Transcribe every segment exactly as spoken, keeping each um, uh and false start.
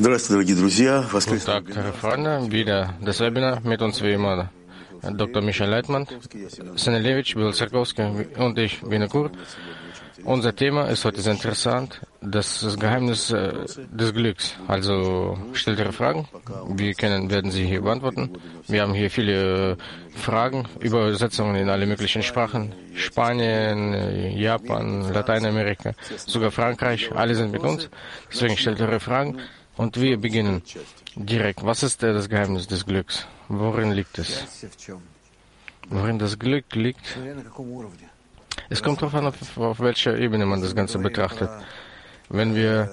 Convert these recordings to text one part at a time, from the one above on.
Guten Tag, liebe Freunde. Wieder das Webinar mit uns wie immer Doktor Michael Leitmann, Senelewitsch, Bill Zerkowski und ich, Bina Kur. Unser Thema ist heute sehr interessant, das, das Geheimnis äh, des Glücks. Also stellt Ihre Fragen, wir können, werden sie hier beantworten. Wir haben hier viele Fragen, Übersetzungen in alle möglichen Sprachen. Spanien, Japan, Lateinamerika, sogar Frankreich, alle sind mit uns. Deswegen stellt Ihre Fragen. Und wir beginnen direkt. Was ist das Geheimnis des Glücks? Worin liegt es? Worin das Glück liegt? Es kommt darauf an, auf, auf welcher Ebene man das Ganze betrachtet. Wenn wir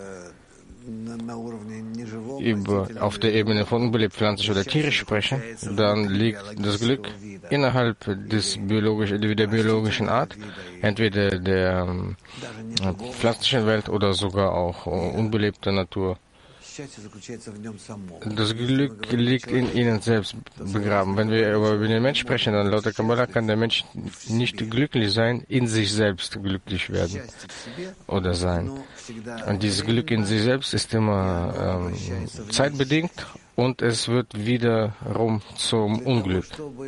über, auf der Ebene von unbelebt, pflanzlich oder tierisch sprechen, dann liegt das Glück innerhalb des biologisch, der biologischen Art, entweder der äh, pflanzlichen Welt oder sogar auch äh, unbelebter Natur. Das Glück liegt in ihnen selbst begraben. Wenn wir über den Mensch sprechen, dann laut der Kabbalah kann der Mensch nicht glücklich sein, in sich selbst glücklich werden oder sein. Und dieses Glück in sich selbst ist immer ähm, zeitbedingt und es wird wiederum zum Unglück.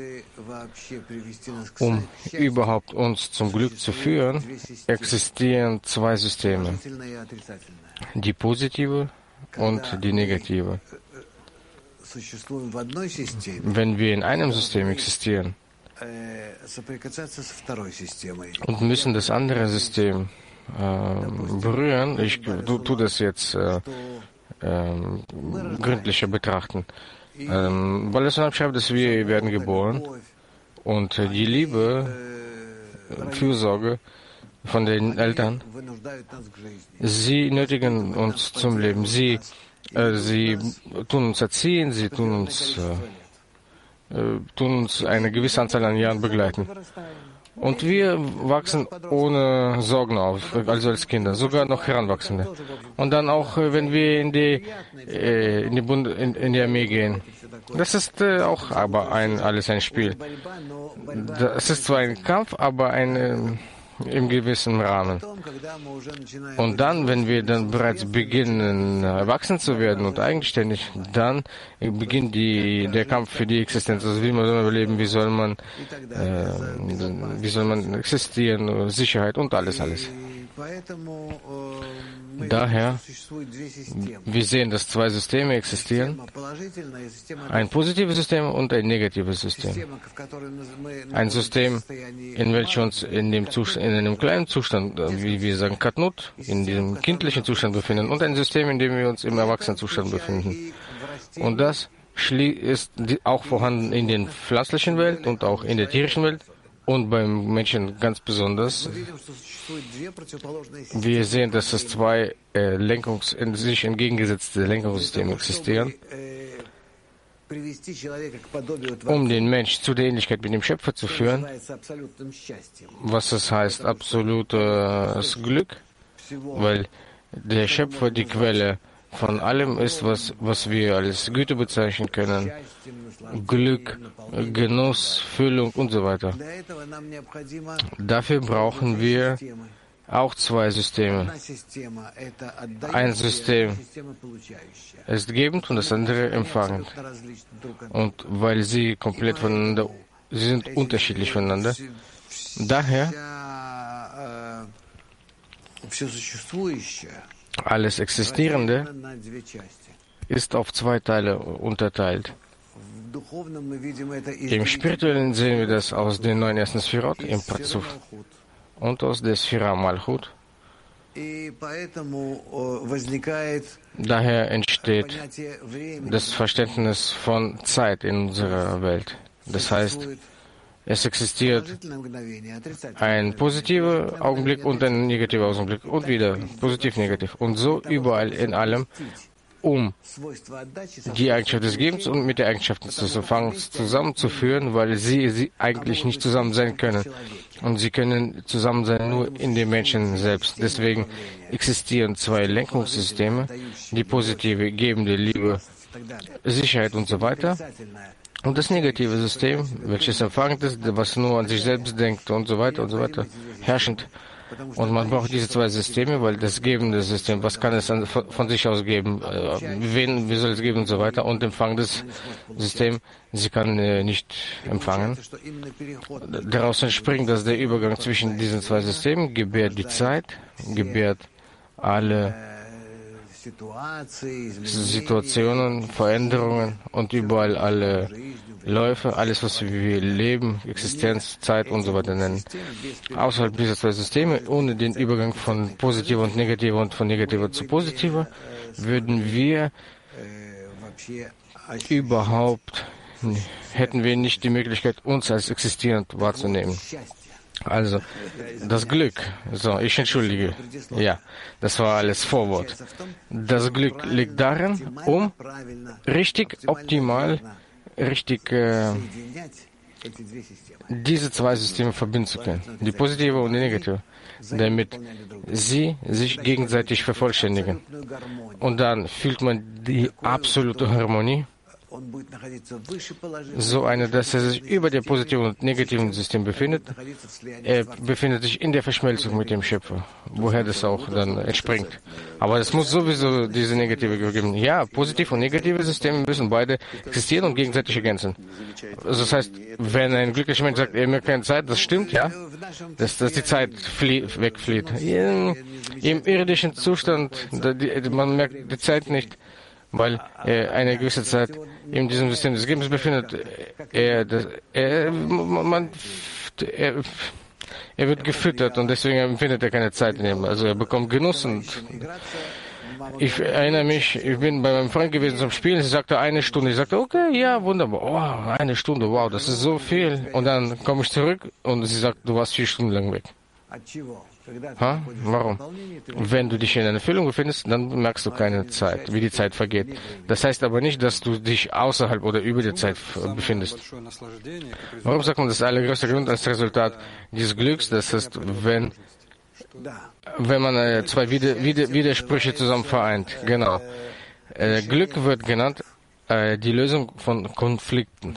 Um überhaupt uns zum Glück zu führen, existieren zwei Systeme. Die positive und die negative. Wenn wir in einem System existieren und müssen das andere System äh, berühren, ich tu, tu das jetzt äh, äh, gründlicher betrachten, ähm, weil es schreibt, dass wir werden geboren und äh, die Liebe, Fürsorge von den Eltern, sie nötigen uns zum Leben. Sie, äh, sie tun uns erziehen, sie tun uns, äh, äh, tun uns eine gewisse Anzahl an Jahren begleiten. Und wir wachsen ohne Sorgen auf, also als Kinder, sogar noch Heranwachsende. Und dann auch, äh, wenn wir in die, äh, in die, Bund in, in die Armee gehen. Das ist äh, auch aber ein, alles ein Spiel. Das ist zwar ein Kampf, aber ein äh, im gewissen Rahmen. Und dann, wenn wir dann bereits beginnen, erwachsen zu werden und eigenständig, dann beginnt die, der Kampf für die Existenz. Also wie soll man überleben, wie soll man, äh, wie soll man existieren, Sicherheit und alles, alles. Daher, wir sehen, dass zwei Systeme existieren, ein positives System und ein negatives System. Ein System, in welchem uns in dem Zustand, in einem kleinen Zustand, wie wir sagen, Katnut, in diesem kindlichen Zustand befinden, und ein System, in dem wir uns im Erwachsenenzustand befinden. Und das ist auch vorhanden in der pflanzlichen Welt und auch in der tierischen Welt. Und beim Menschen ganz besonders. Wir sehen, dass es zwei äh, Lenkungs in sich entgegengesetzte Lenkungssysteme existieren, um den Mensch zu der Ähnlichkeit mit dem Schöpfer zu führen, was das heißt, absolutes Glück, weil der Schöpfer die Quelle von allem ist, was, was wir als Güte bezeichnen können. Glück, Genuss, Füllung und so weiter. Dafür brauchen wir auch zwei Systeme. Ein System ist gebend und das andere empfangend. Und weil sie komplett voneinander, sie sind unterschiedlich voneinander. Daher alles Existierende ist auf zwei Teile unterteilt. Im Spirituellen sehen wir das aus den neun ersten Sphirot, im Parzuf, und aus der Sphira Malchut. Daher entsteht das Verständnis von Zeit in unserer Welt. Das heißt, es existiert ein positiver Augenblick und ein negativer Augenblick und wieder positiv-negativ. Und so überall in allem, um die Eigenschaft des Gebens und mit der Eigenschaft des Empfangens zusammenzuführen, weil sie, sie eigentlich nicht zusammen sein können. Und sie können zusammen sein nur in dem Menschen selbst. Deswegen existieren zwei Lenkungssysteme, die positive, gebende Liebe, Sicherheit und so weiter. Und das negative System, welches empfangend ist, was nur an sich selbst denkt und so weiter und so weiter, herrschend, Und man braucht diese zwei Systeme, weil das gebende System, was kann es an, von, von sich aus geben, äh, wen, wie soll es geben und so weiter. Und empfangendes System, sie kann äh, nicht empfangen. Daraus entspringt, dass der Übergang zwischen diesen zwei Systemen gebärt die Zeit, gebärt alle Situationen, Veränderungen und überall alle Läufe, alles, was wir Leben, Existenz, Zeit und so weiter nennen. Außerhalb dieser zwei Systeme, ohne den Übergang von positiver und negativer und von negativer zu positiver, würden wir überhaupt, hätten wir nicht die Möglichkeit, uns als existierend wahrzunehmen. Also, das Glück, so, ich entschuldige, ja, das war alles Vorwort. Das Glück liegt darin, um richtig, optimal, richtig äh, diese zwei Systeme verbinden zu können, die positive und die negative, damit sie sich gegenseitig vervollständigen. Und dann fühlt man die absolute Harmonie, so eine, dass er sich über dem positiven und negativen System befindet. Er befindet sich in der Verschmelzung mit dem Schöpfer, woher das auch dann entspringt. Aber es muss sowieso diese negative geben. Ja, positive und negative Systeme müssen beide existieren und gegenseitig ergänzen. Also das heißt, wenn ein glücklicher Mensch sagt, er merkt keine Zeit, das stimmt, ja, dass, dass die Zeit flie- wegflieht. Im, Im irdischen Zustand, die, man merkt die Zeit nicht, weil er eine gewisse Zeit in diesem System des Gebens befindet. Er, das, er, man, er, er wird gefüttert und deswegen empfindet er keine Zeit in ihm. Also er bekommt Genuss. Und ich erinnere mich, ich bin bei meinem Freund gewesen zum Spielen. Sie sagte eine Stunde. Ich sagte, okay, ja, wunderbar. Oh, eine Stunde, wow, das ist so viel. Und dann komme ich zurück und sie sagt, du warst vier Stunden lang weg. Ha? Warum? Wenn du dich in einer Erfüllung befindest, dann merkst du keine Zeit, wie die Zeit vergeht. Das heißt aber nicht, dass du dich außerhalb oder über der Zeit befindest. Warum sagt man, das allergrößte Grund als Resultat dieses Glücks? Das ist, wenn, wenn man äh, zwei Wider, Wider, Widersprüche zusammen vereint. Genau. Äh, Glück wird genannt äh, die Lösung von Konflikten.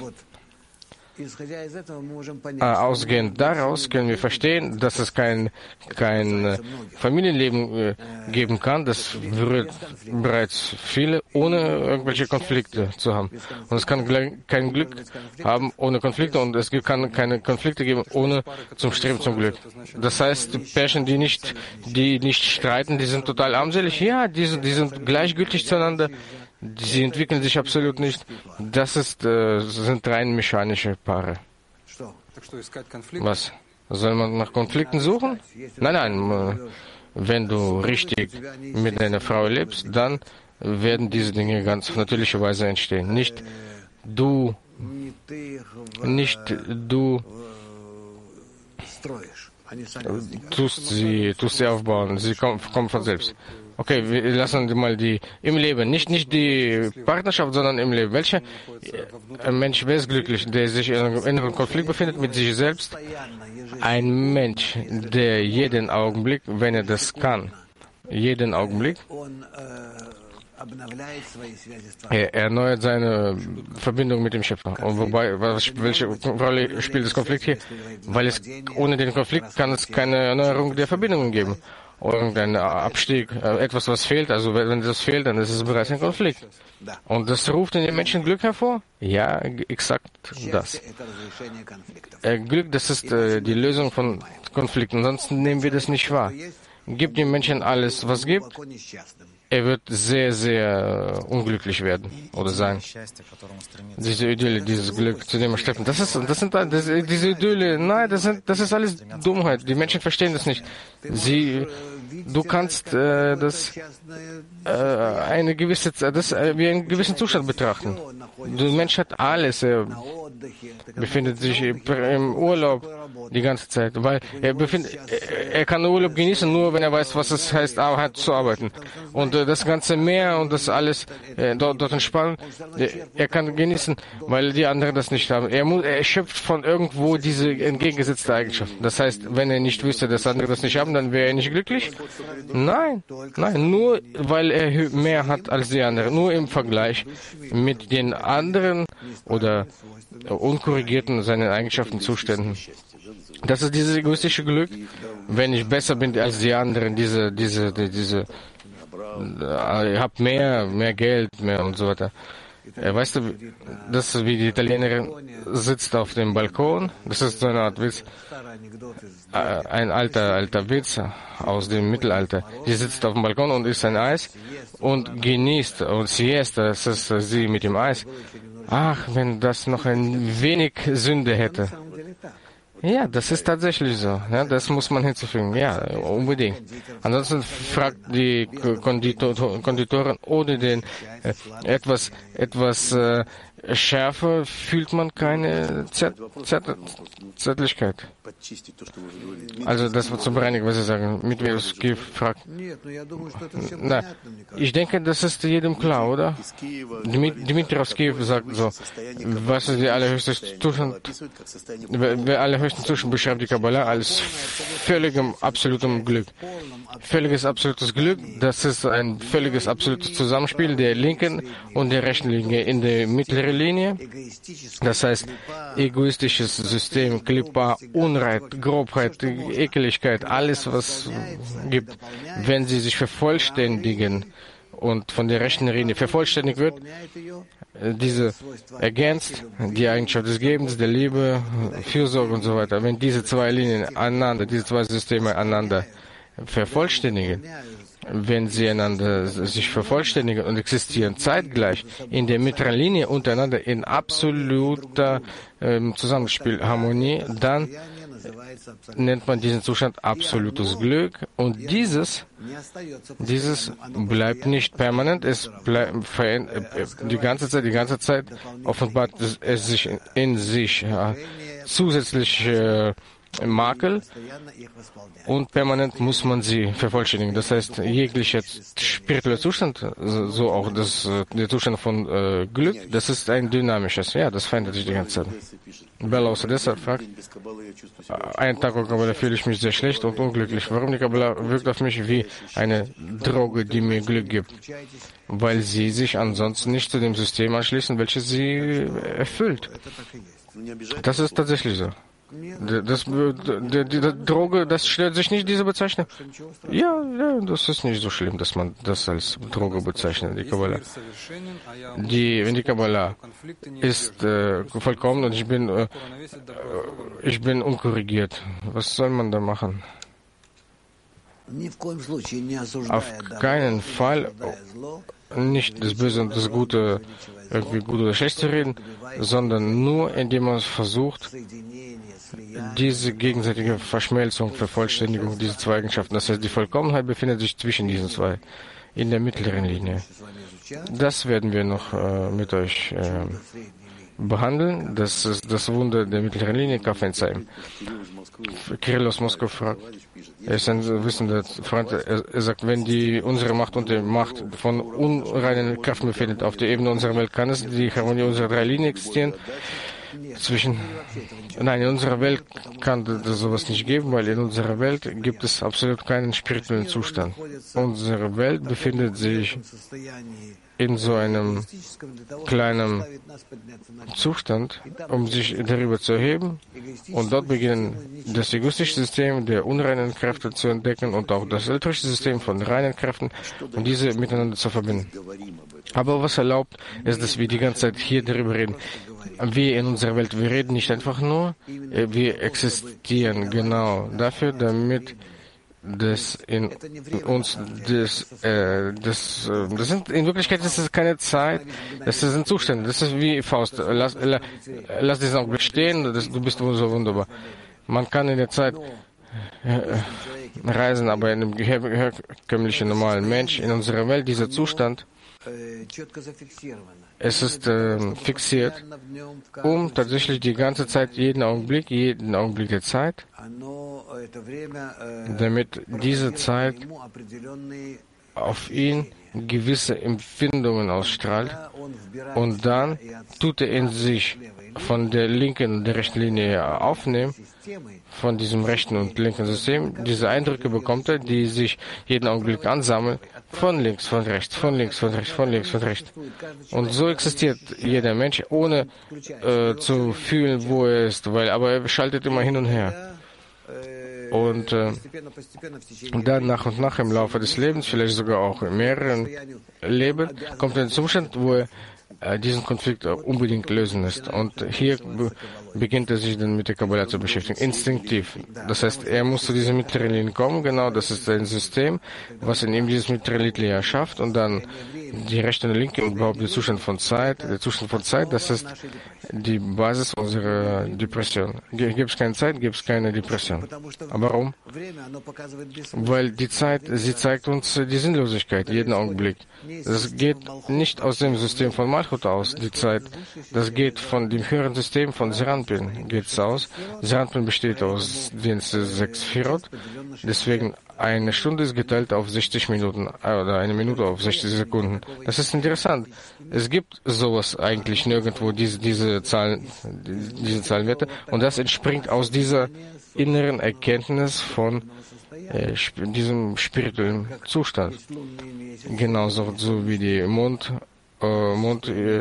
Ausgehend daraus können wir verstehen, dass es kein, kein Familienleben äh, geben kann. Das wird bereits viele, ohne irgendwelche Konflikte zu haben. Und es kann kein Glück haben ohne Konflikte und es kann keine Konflikte geben ohne zum Streben zum Glück. Das heißt, Pärchen, die nicht, die nicht streiten, die sind total armselig. Ja, die sind, die sind gleichgültig zueinander. Sie entwickeln sich absolut nicht. Das ist, äh, sind rein mechanische Paare. Was? Soll man nach Konflikten suchen? Nein, nein. Wenn du richtig mit deiner Frau lebst, dann werden diese Dinge ganz auf natürliche Weise entstehen. Nicht du, nicht du tust sie, tust sie aufbauen. Sie kommen, kommen von selbst. Okay, wir lassen mal die im Leben, nicht nicht die Partnerschaft, sondern im Leben. Welcher Mensch wäre es glücklich, der sich in einem inneren Konflikt befindet mit sich selbst? Ein Mensch, der jeden Augenblick, wenn er das kann, jeden Augenblick, er erneuert seine Verbindung mit dem Schöpfer. Und wobei, welche Rolle spielt das Konflikt hier? Weil es ohne den Konflikt kann es keine Erneuerung der Verbindungen geben. Irgendein Abstieg, etwas, was fehlt, also wenn das fehlt, dann ist es bereits ein Konflikt. Und das ruft in den Menschen Glück hervor? Ja, exakt das. Glück, das ist äh, die Lösung von Konflikten, ansonsten nehmen wir das nicht wahr. Gibt dem Menschen alles, was gibt, er wird sehr, sehr unglücklich werden oder sein. Diese Idylle, dieses Glück, zu dem er strebt. Das ist, das sind, das, diese Idylle, nein, das sind, das ist alles Dummheit. Die Menschen verstehen das nicht. Sie, du kannst äh, das äh, eine gewisse, das äh, wie einen gewissen Zustand betrachten. Der Mensch hat alles. Er befindet sich im Urlaub die ganze Zeit, weil er befindet, er kann Urlaub genießen, nur wenn er weiß, was es heißt, hart zu arbeiten. Und äh, das ganze Meer und das alles äh, dort, dort entspannen, äh, er kann genießen, weil die anderen das nicht haben. Er, muss, er schöpft von irgendwo diese entgegengesetzte Eigenschaft. Das heißt, wenn er nicht wüsste, dass andere das nicht haben, dann wäre er nicht glücklich? Nein, nein, nur weil er mehr hat als die anderen. Nur im Vergleich mit den anderen oder unkorrigierten, seinen Eigenschaften, Zuständen. Das ist dieses egoistische Glück, wenn ich besser bin als die anderen, diese, diese, die, diese, äh, ich habe mehr, mehr Geld, mehr und so weiter. Äh, weißt du, das ist wie die Italienerin sitzt auf dem Balkon, das ist so eine Art Witz, äh, ein alter, alter Witz aus dem Mittelalter. Sie sitzt auf dem Balkon und isst ein Eis und genießt und siesta, das ist sie mit dem Eis. Ach, wenn das noch ein wenig Sünde hätte. Ja, das ist tatsächlich so. Ja, das muss man hinzufügen. Ja, unbedingt. Ansonsten fragt die Konditor, Konditorin ohne den äh, etwas etwas äh, Schärfe fühlt man keine Zert, Zert, Zärtlichkeit. Also das wird zum Bereinigen, was Sie sagen. Mitwirkungsgift fragt. Na, ich denke, das ist jedem klar, oder? Dmitrovskiy sagt so, was ist der allerhöchste Zustand? Der allerhöchste Zustand beschreibt die Kabbalah als völligem, absolutem Glück. Völliges, absolutes Glück, das ist ein völliges, absolutes Zusammenspiel der linken und der rechten Linie in der mittleren Linie. Das heißt, egoistisches System, Klippa, Unrein, Grobheit, Ekeligkeit, alles, was gibt, wenn sie sich vervollständigen und von der rechten Linie vervollständigt wird, diese ergänzt die Eigenschaft des Gebens, der Liebe, Fürsorge und so weiter. Wenn diese zwei Linien aneinander, diese zwei Systeme aneinander vervollständigen, wenn sie einander sich vervollständigen und existieren zeitgleich in der mittleren Linie untereinander in absoluter ähm, Zusammenspiel, Harmonie, dann nennt man diesen Zustand absolutes Glück und dieses dieses bleibt nicht permanent, es bleibt die ganze Zeit, die ganze Zeit offenbart es sich in, in sich ja, zusätzlich äh, Makel und permanent muss man sie vervollständigen. Das heißt, jeglicher spiritueller Zustand, so auch das, der Zustand von äh, Glück, das ist ein dynamisches. Ja, das verändert sich die ganze Zeit. Bella aus Odessa fragt, einen Tag ohne Kabbalah fühle ich mich sehr schlecht und unglücklich. Warum die Kabbalah wirkt auf mich wie eine Droge, die mir Glück gibt? Weil sie sich ansonsten nicht zu dem System anschließen, welches sie erfüllt. Das ist tatsächlich so. Das, die, die, die Droge, das stört sich nicht, diese Bezeichnung? Ja, ja, das ist nicht so schlimm, dass man das als Droge bezeichnet, die Kabbalah. Die, wenn die Kabbalah ist äh, vollkommen und ich bin, äh, ich bin unkorrigiert, was soll man da machen? Auf keinen Fall nicht das Böse und das Gute irgendwie gut oder schlecht zu reden, sondern nur indem man versucht, diese gegenseitige Verschmelzung, Vervollständigung dieser zwei Eigenschaften, das heißt, die Vollkommenheit befindet sich zwischen diesen zwei, in der mittleren Linie. Das werden wir noch äh, mit euch äh, behandeln. Das ist das Wunder der mittleren Linie, Kaffeezeim. Kirill aus Moskau fragt, er ist ein wissender Freund, er, er sagt, wenn die unsere Macht und die Macht von unreinen Kräften befindet auf der Ebene unserer Welt, kann es die Harmonie unserer drei Linien existieren? Zwischen, nein, in unserer Welt kann es sowas nicht geben, weil in unserer Welt gibt es absolut keinen spirituellen Zustand. Unsere Welt befindet sich in so einem kleinen Zustand, um sich darüber zu erheben. Und dort beginnen das egoistische System der unreinen Kräfte zu entdecken und auch das elektrische System von reinen Kräften und diese miteinander zu verbinden. Aber was erlaubt, ist, dass wir die ganze Zeit hier darüber reden. Wir in unserer Welt, wir reden nicht einfach nur, wir existieren genau dafür, damit das in uns, das, äh, das, äh, das sind, in Wirklichkeit ist es keine Zeit, das sind Zustände, das ist wie Faust, lass, lass, lass diesen Augenblick stehen, das, du bist so wunderbar. Man kann in der Zeit äh, reisen, aber in einem herkömmlichen, normalen Mensch, in unserer Welt, dieser Zustand, es ist äh, fixiert, um tatsächlich die ganze Zeit, jeden Augenblick, jeden Augenblick der Zeit, damit diese Zeit auf ihn gewisse Empfindungen ausstrahlt und dann tut er in sich von der linken und der rechten Linie aufnehmen, von diesem rechten und linken System. Diese Eindrücke bekommt er, die sich jeden Augenblick ansammeln, von links, von rechts, von links, von rechts, von links, von rechts. Und so existiert jeder Mensch, ohne äh, zu fühlen, wo er ist, weil, aber er schaltet immer hin und her. Und äh, dann nach und nach im Laufe des Lebens, vielleicht sogar auch in mehreren Leben, kommt ein Zustand, wo er äh, diesen Konflikt unbedingt lösen lässt. Und hier be beginnt er sich dann mit der Kabbalah zu beschäftigen, instinktiv. Das heißt, er muss zu diesem mittleren Linie kommen, genau, das ist ein System, was in ihm dieses mittlere Linie erschafft, und dann die rechte und linke und überhaupt der Zustand von Zeit. Der Zustand von Zeit, das ist die Basis unserer Depression. Gibt es keine Zeit, gibt es keine Depression. Aber warum? Weil die Zeit, sie zeigt uns die Sinnlosigkeit, jeden Augenblick. Das geht nicht aus dem System von Malchut aus, die Zeit. Das geht von dem höheren System von Seranpin, geht es aus. Seranpin besteht aus den sechs Firot, deswegen eine Stunde ist geteilt auf sechzig Minuten, oder eine Minute auf sechzig Sekunden. Das ist interessant. Es gibt sowas eigentlich nirgendwo, diese, diese Zahlen, diese Zahlenwerte, und das entspringt aus dieser inneren Erkenntnis von äh, diesem spirituellen Zustand. Genauso so wie die Mond, äh, Mond, äh,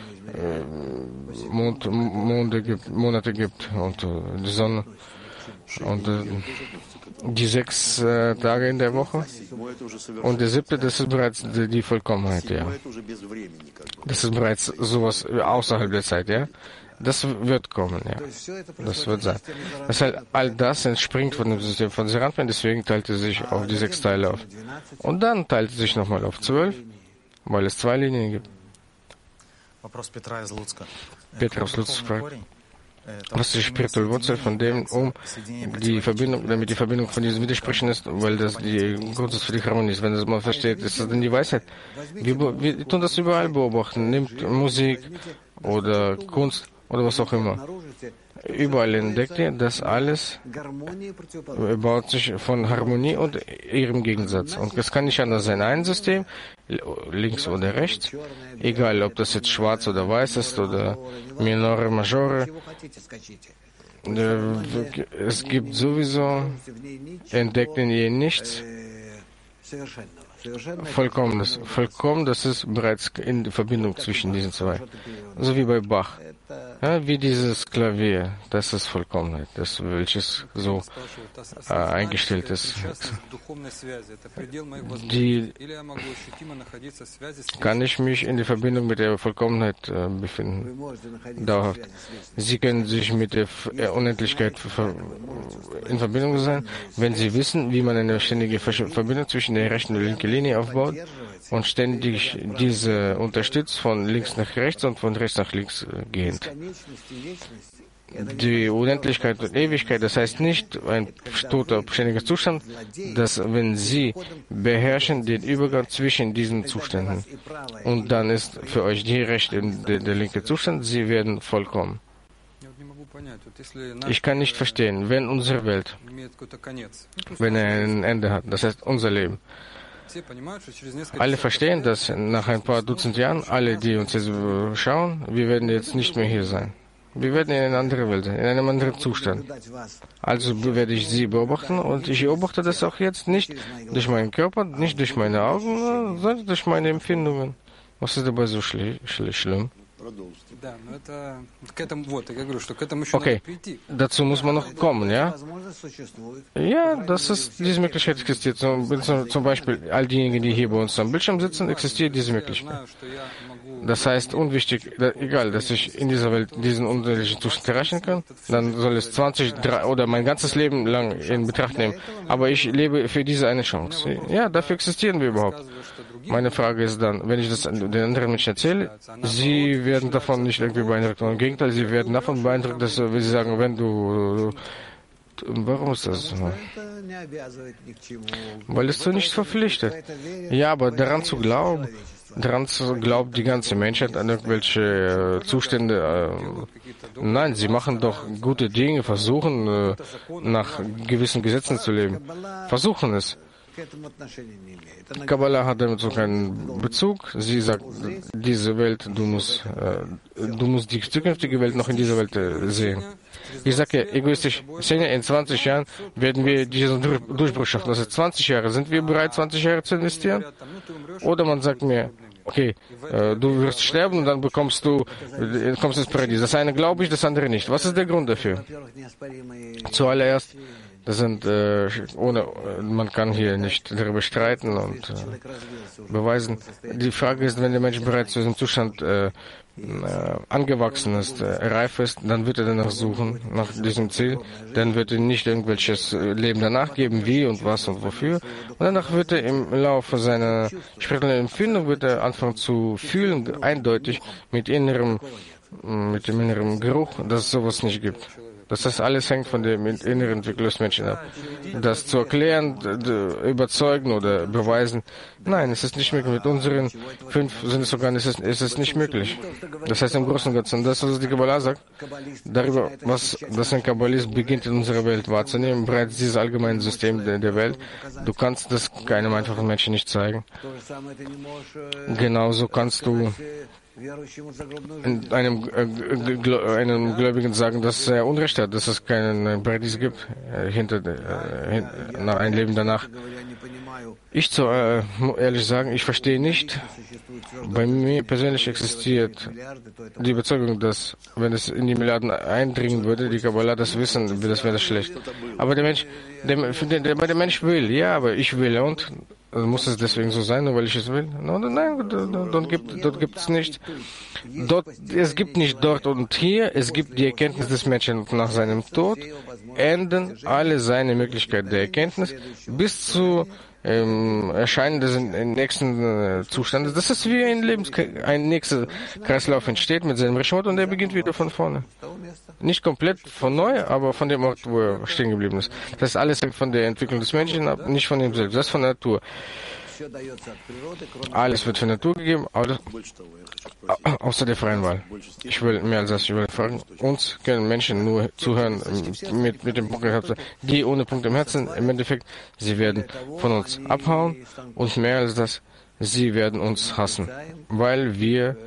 Mond, Monde gibt, Monate gibt und äh, die Sonne und äh, die sechs äh, Tage in der Woche. Und der siebte, das ist bereits die, die Vollkommenheit, ja. Das ist bereits sowas außerhalb der Zeit, ja. Das wird kommen, ja. Das wird sein. Das heißt, all das entspringt von dem System von Seranpin, deswegen teilt er sich auf die sechs Teile auf. Und dann teilt er sich nochmal auf zwölf, weil es zwei Linien gibt. Petra aus Lutz fragt, was ist die spirituelle Wurzel von dem, um die Verbindung, damit die Verbindung von diesen Widersprüchen ist, weil das die Grundsatz für die Harmonie ist. Wenn das man versteht, ist das denn die Weisheit? Wir, wir tun das überall beobachten. Nimmt Musik oder Kunst oder was auch immer. Überall entdeckt ihr, dass alles baut sich von Harmonie und ihrem Gegensatz. Und das kann nicht anders sein. Ein System, links oder rechts, egal ob das jetzt schwarz oder weiß ist oder Minore, Majore, es gibt sowieso, entdeckt in ihr nichts Vollkommenes. Vollkommen, das ist bereits in Verbindung zwischen diesen zwei. So wie bei Bach. Ja, wie dieses Klavier, das ist Vollkommenheit, das welches so äh, eingestellt ist. Die kann ich mich in der Verbindung mit der Vollkommenheit äh, befinden, dauerhaft. Sie können sich mit der Unendlichkeit in Verbindung sein, wenn Sie wissen, wie man eine ständige Verbindung zwischen der rechten und linken Linie aufbaut und ständig diese unterstützt, von links nach rechts und von rechts nach links äh, gehend. Die Unendlichkeit und Ewigkeit, das heißt nicht ein toter, beständiger Zustand, dass wenn Sie beherrschen den Übergang zwischen diesen Zuständen und dann ist für euch die rechte und der, der linke Zustand, Sie werden vollkommen. Ich kann nicht verstehen, wenn unsere Welt, wenn er ein Ende hat, das heißt unser Leben, alle verstehen, dass nach ein paar Dutzend Jahren, alle, die uns jetzt schauen, wir werden jetzt nicht mehr hier sein. Wir werden in einer anderen Welt sein, in einem anderen Zustand. Also werde ich Sie beobachten und ich beobachte das auch jetzt nicht durch meinen Körper, nicht durch meine Augen, sondern durch meine Empfindungen. Was ist dabei so schli schli schlimm? Okay, dazu muss man noch kommen, ja? Ja, das ist, diese Möglichkeit existiert. Zum, zum Beispiel, all diejenigen, die hier bei uns am Bildschirm sitzen, existiert diese Möglichkeit. Das heißt, unwichtig, da, egal, dass ich in dieser Welt diesen unterschiedlichen Zustand erreichen kann, dann soll es zwanzig drei, oder mein ganzes Leben lang in Betracht nehmen. Aber ich lebe für diese eine Chance. Ja, dafür existieren wir überhaupt. Meine Frage ist dann, wenn ich das den anderen Menschen erzähle, sie werden davon nicht irgendwie beeindruckt. Im Gegenteil, sie werden davon beeindruckt, dass sie sagen, wenn du... Warum ist das so? Weil es zu nichts verpflichtet. Ja, aber daran zu glauben, daran zu glauben, die ganze Menschheit an irgendwelche äh, Zustände, äh, nein, sie machen doch gute Dinge, versuchen äh, nach gewissen Gesetzen zu leben. Versuchen es. Kabbalah hat damit so keinen Bezug. Sie sagt, diese Welt, du musst, äh, du musst die zukünftige Welt noch in dieser Welt äh, sehen. Ich sage egoistisch, in zwanzig Jahren werden wir diesen Durchbruch schaffen. Das ist zwanzig Jahre. Sind wir bereit, zwanzig Jahre zu investieren? Oder man sagt mir, okay, äh, du wirst sterben und dann bekommst du, äh, kommst ins Paradies. Das eine glaube ich, das andere nicht. Was ist der Grund dafür? Zuallererst, das sind, äh, ohne, man kann hier nicht darüber streiten und äh, beweisen. Die Frage ist, wenn der Mensch bereits zu diesem Zustand äh, äh, angewachsen ist, äh, reif ist, dann wird er danach suchen, nach diesem Ziel. Dann wird er nicht irgendwelches Leben danach geben, wie und was und wofür. Und danach wird er im Laufe seiner spirituellen Empfindung wird er anfangen zu fühlen, eindeutig mit innerem, mit dem inneren Geruch, dass es sowas nicht gibt. Dass das alles hängt von der inneren Entwicklung des Menschen ab. Das zu erklären, überzeugen oder beweisen, nein, es ist nicht möglich. Mit unseren fünf Sinnesorganen ist es, ist es nicht möglich. Das heißt im Großen und Ganzen, das, was die Kabbalah sagt, darüber, was das ein Kabbalist beginnt in unserer Welt wahrzunehmen, bereits dieses allgemeine System der, der Welt, du kannst das keinem einfachen Menschen nicht zeigen. Genauso kannst du einem, äh, einem Gläubigen sagen, dass er Unrecht hat, dass es keinen Paradies gibt, äh, hinter, äh, hin, nach ein Leben danach. Ich zu äh, ehrlich sagen, ich verstehe nicht. Bei mir persönlich existiert die Überzeugung, dass, wenn es in die Milliarden eindringen würde, die Kabbalah das wissen, das wäre das schlecht. Aber der Mensch, der, der, der, der Mensch will, ja, aber ich will, und also muss es deswegen so sein, nur weil ich es will? No, no, nein, dort gibt dort gibt es nicht. Dort, es gibt nicht dort und hier, es gibt die Erkenntnis des Menschen nach seinem Tod, enden alle seine Möglichkeiten der Erkenntnis bis zu ähm, Erscheinen des nächsten äh, Zustandes. Das ist wie ein Lebens ein nächster Kreislauf entsteht mit seinem Rishmot und der beginnt wieder von vorne. Nicht komplett von neu, aber von dem Ort, wo er stehen geblieben ist. Das heißt, alles hängt von der Entwicklung des Menschen ab, nicht von ihm selbst, das ist von der Natur. Alles wird von der Natur gegeben, außer der freien Wahl. Ich will mehr als das, ich will fragen. Uns können Menschen nur zuhören mit, mit dem Punkt im Herzen. Die ohne Punkt im Herzen, im Endeffekt, sie werden von uns abhauen und mehr als das, sie werden uns hassen, weil wir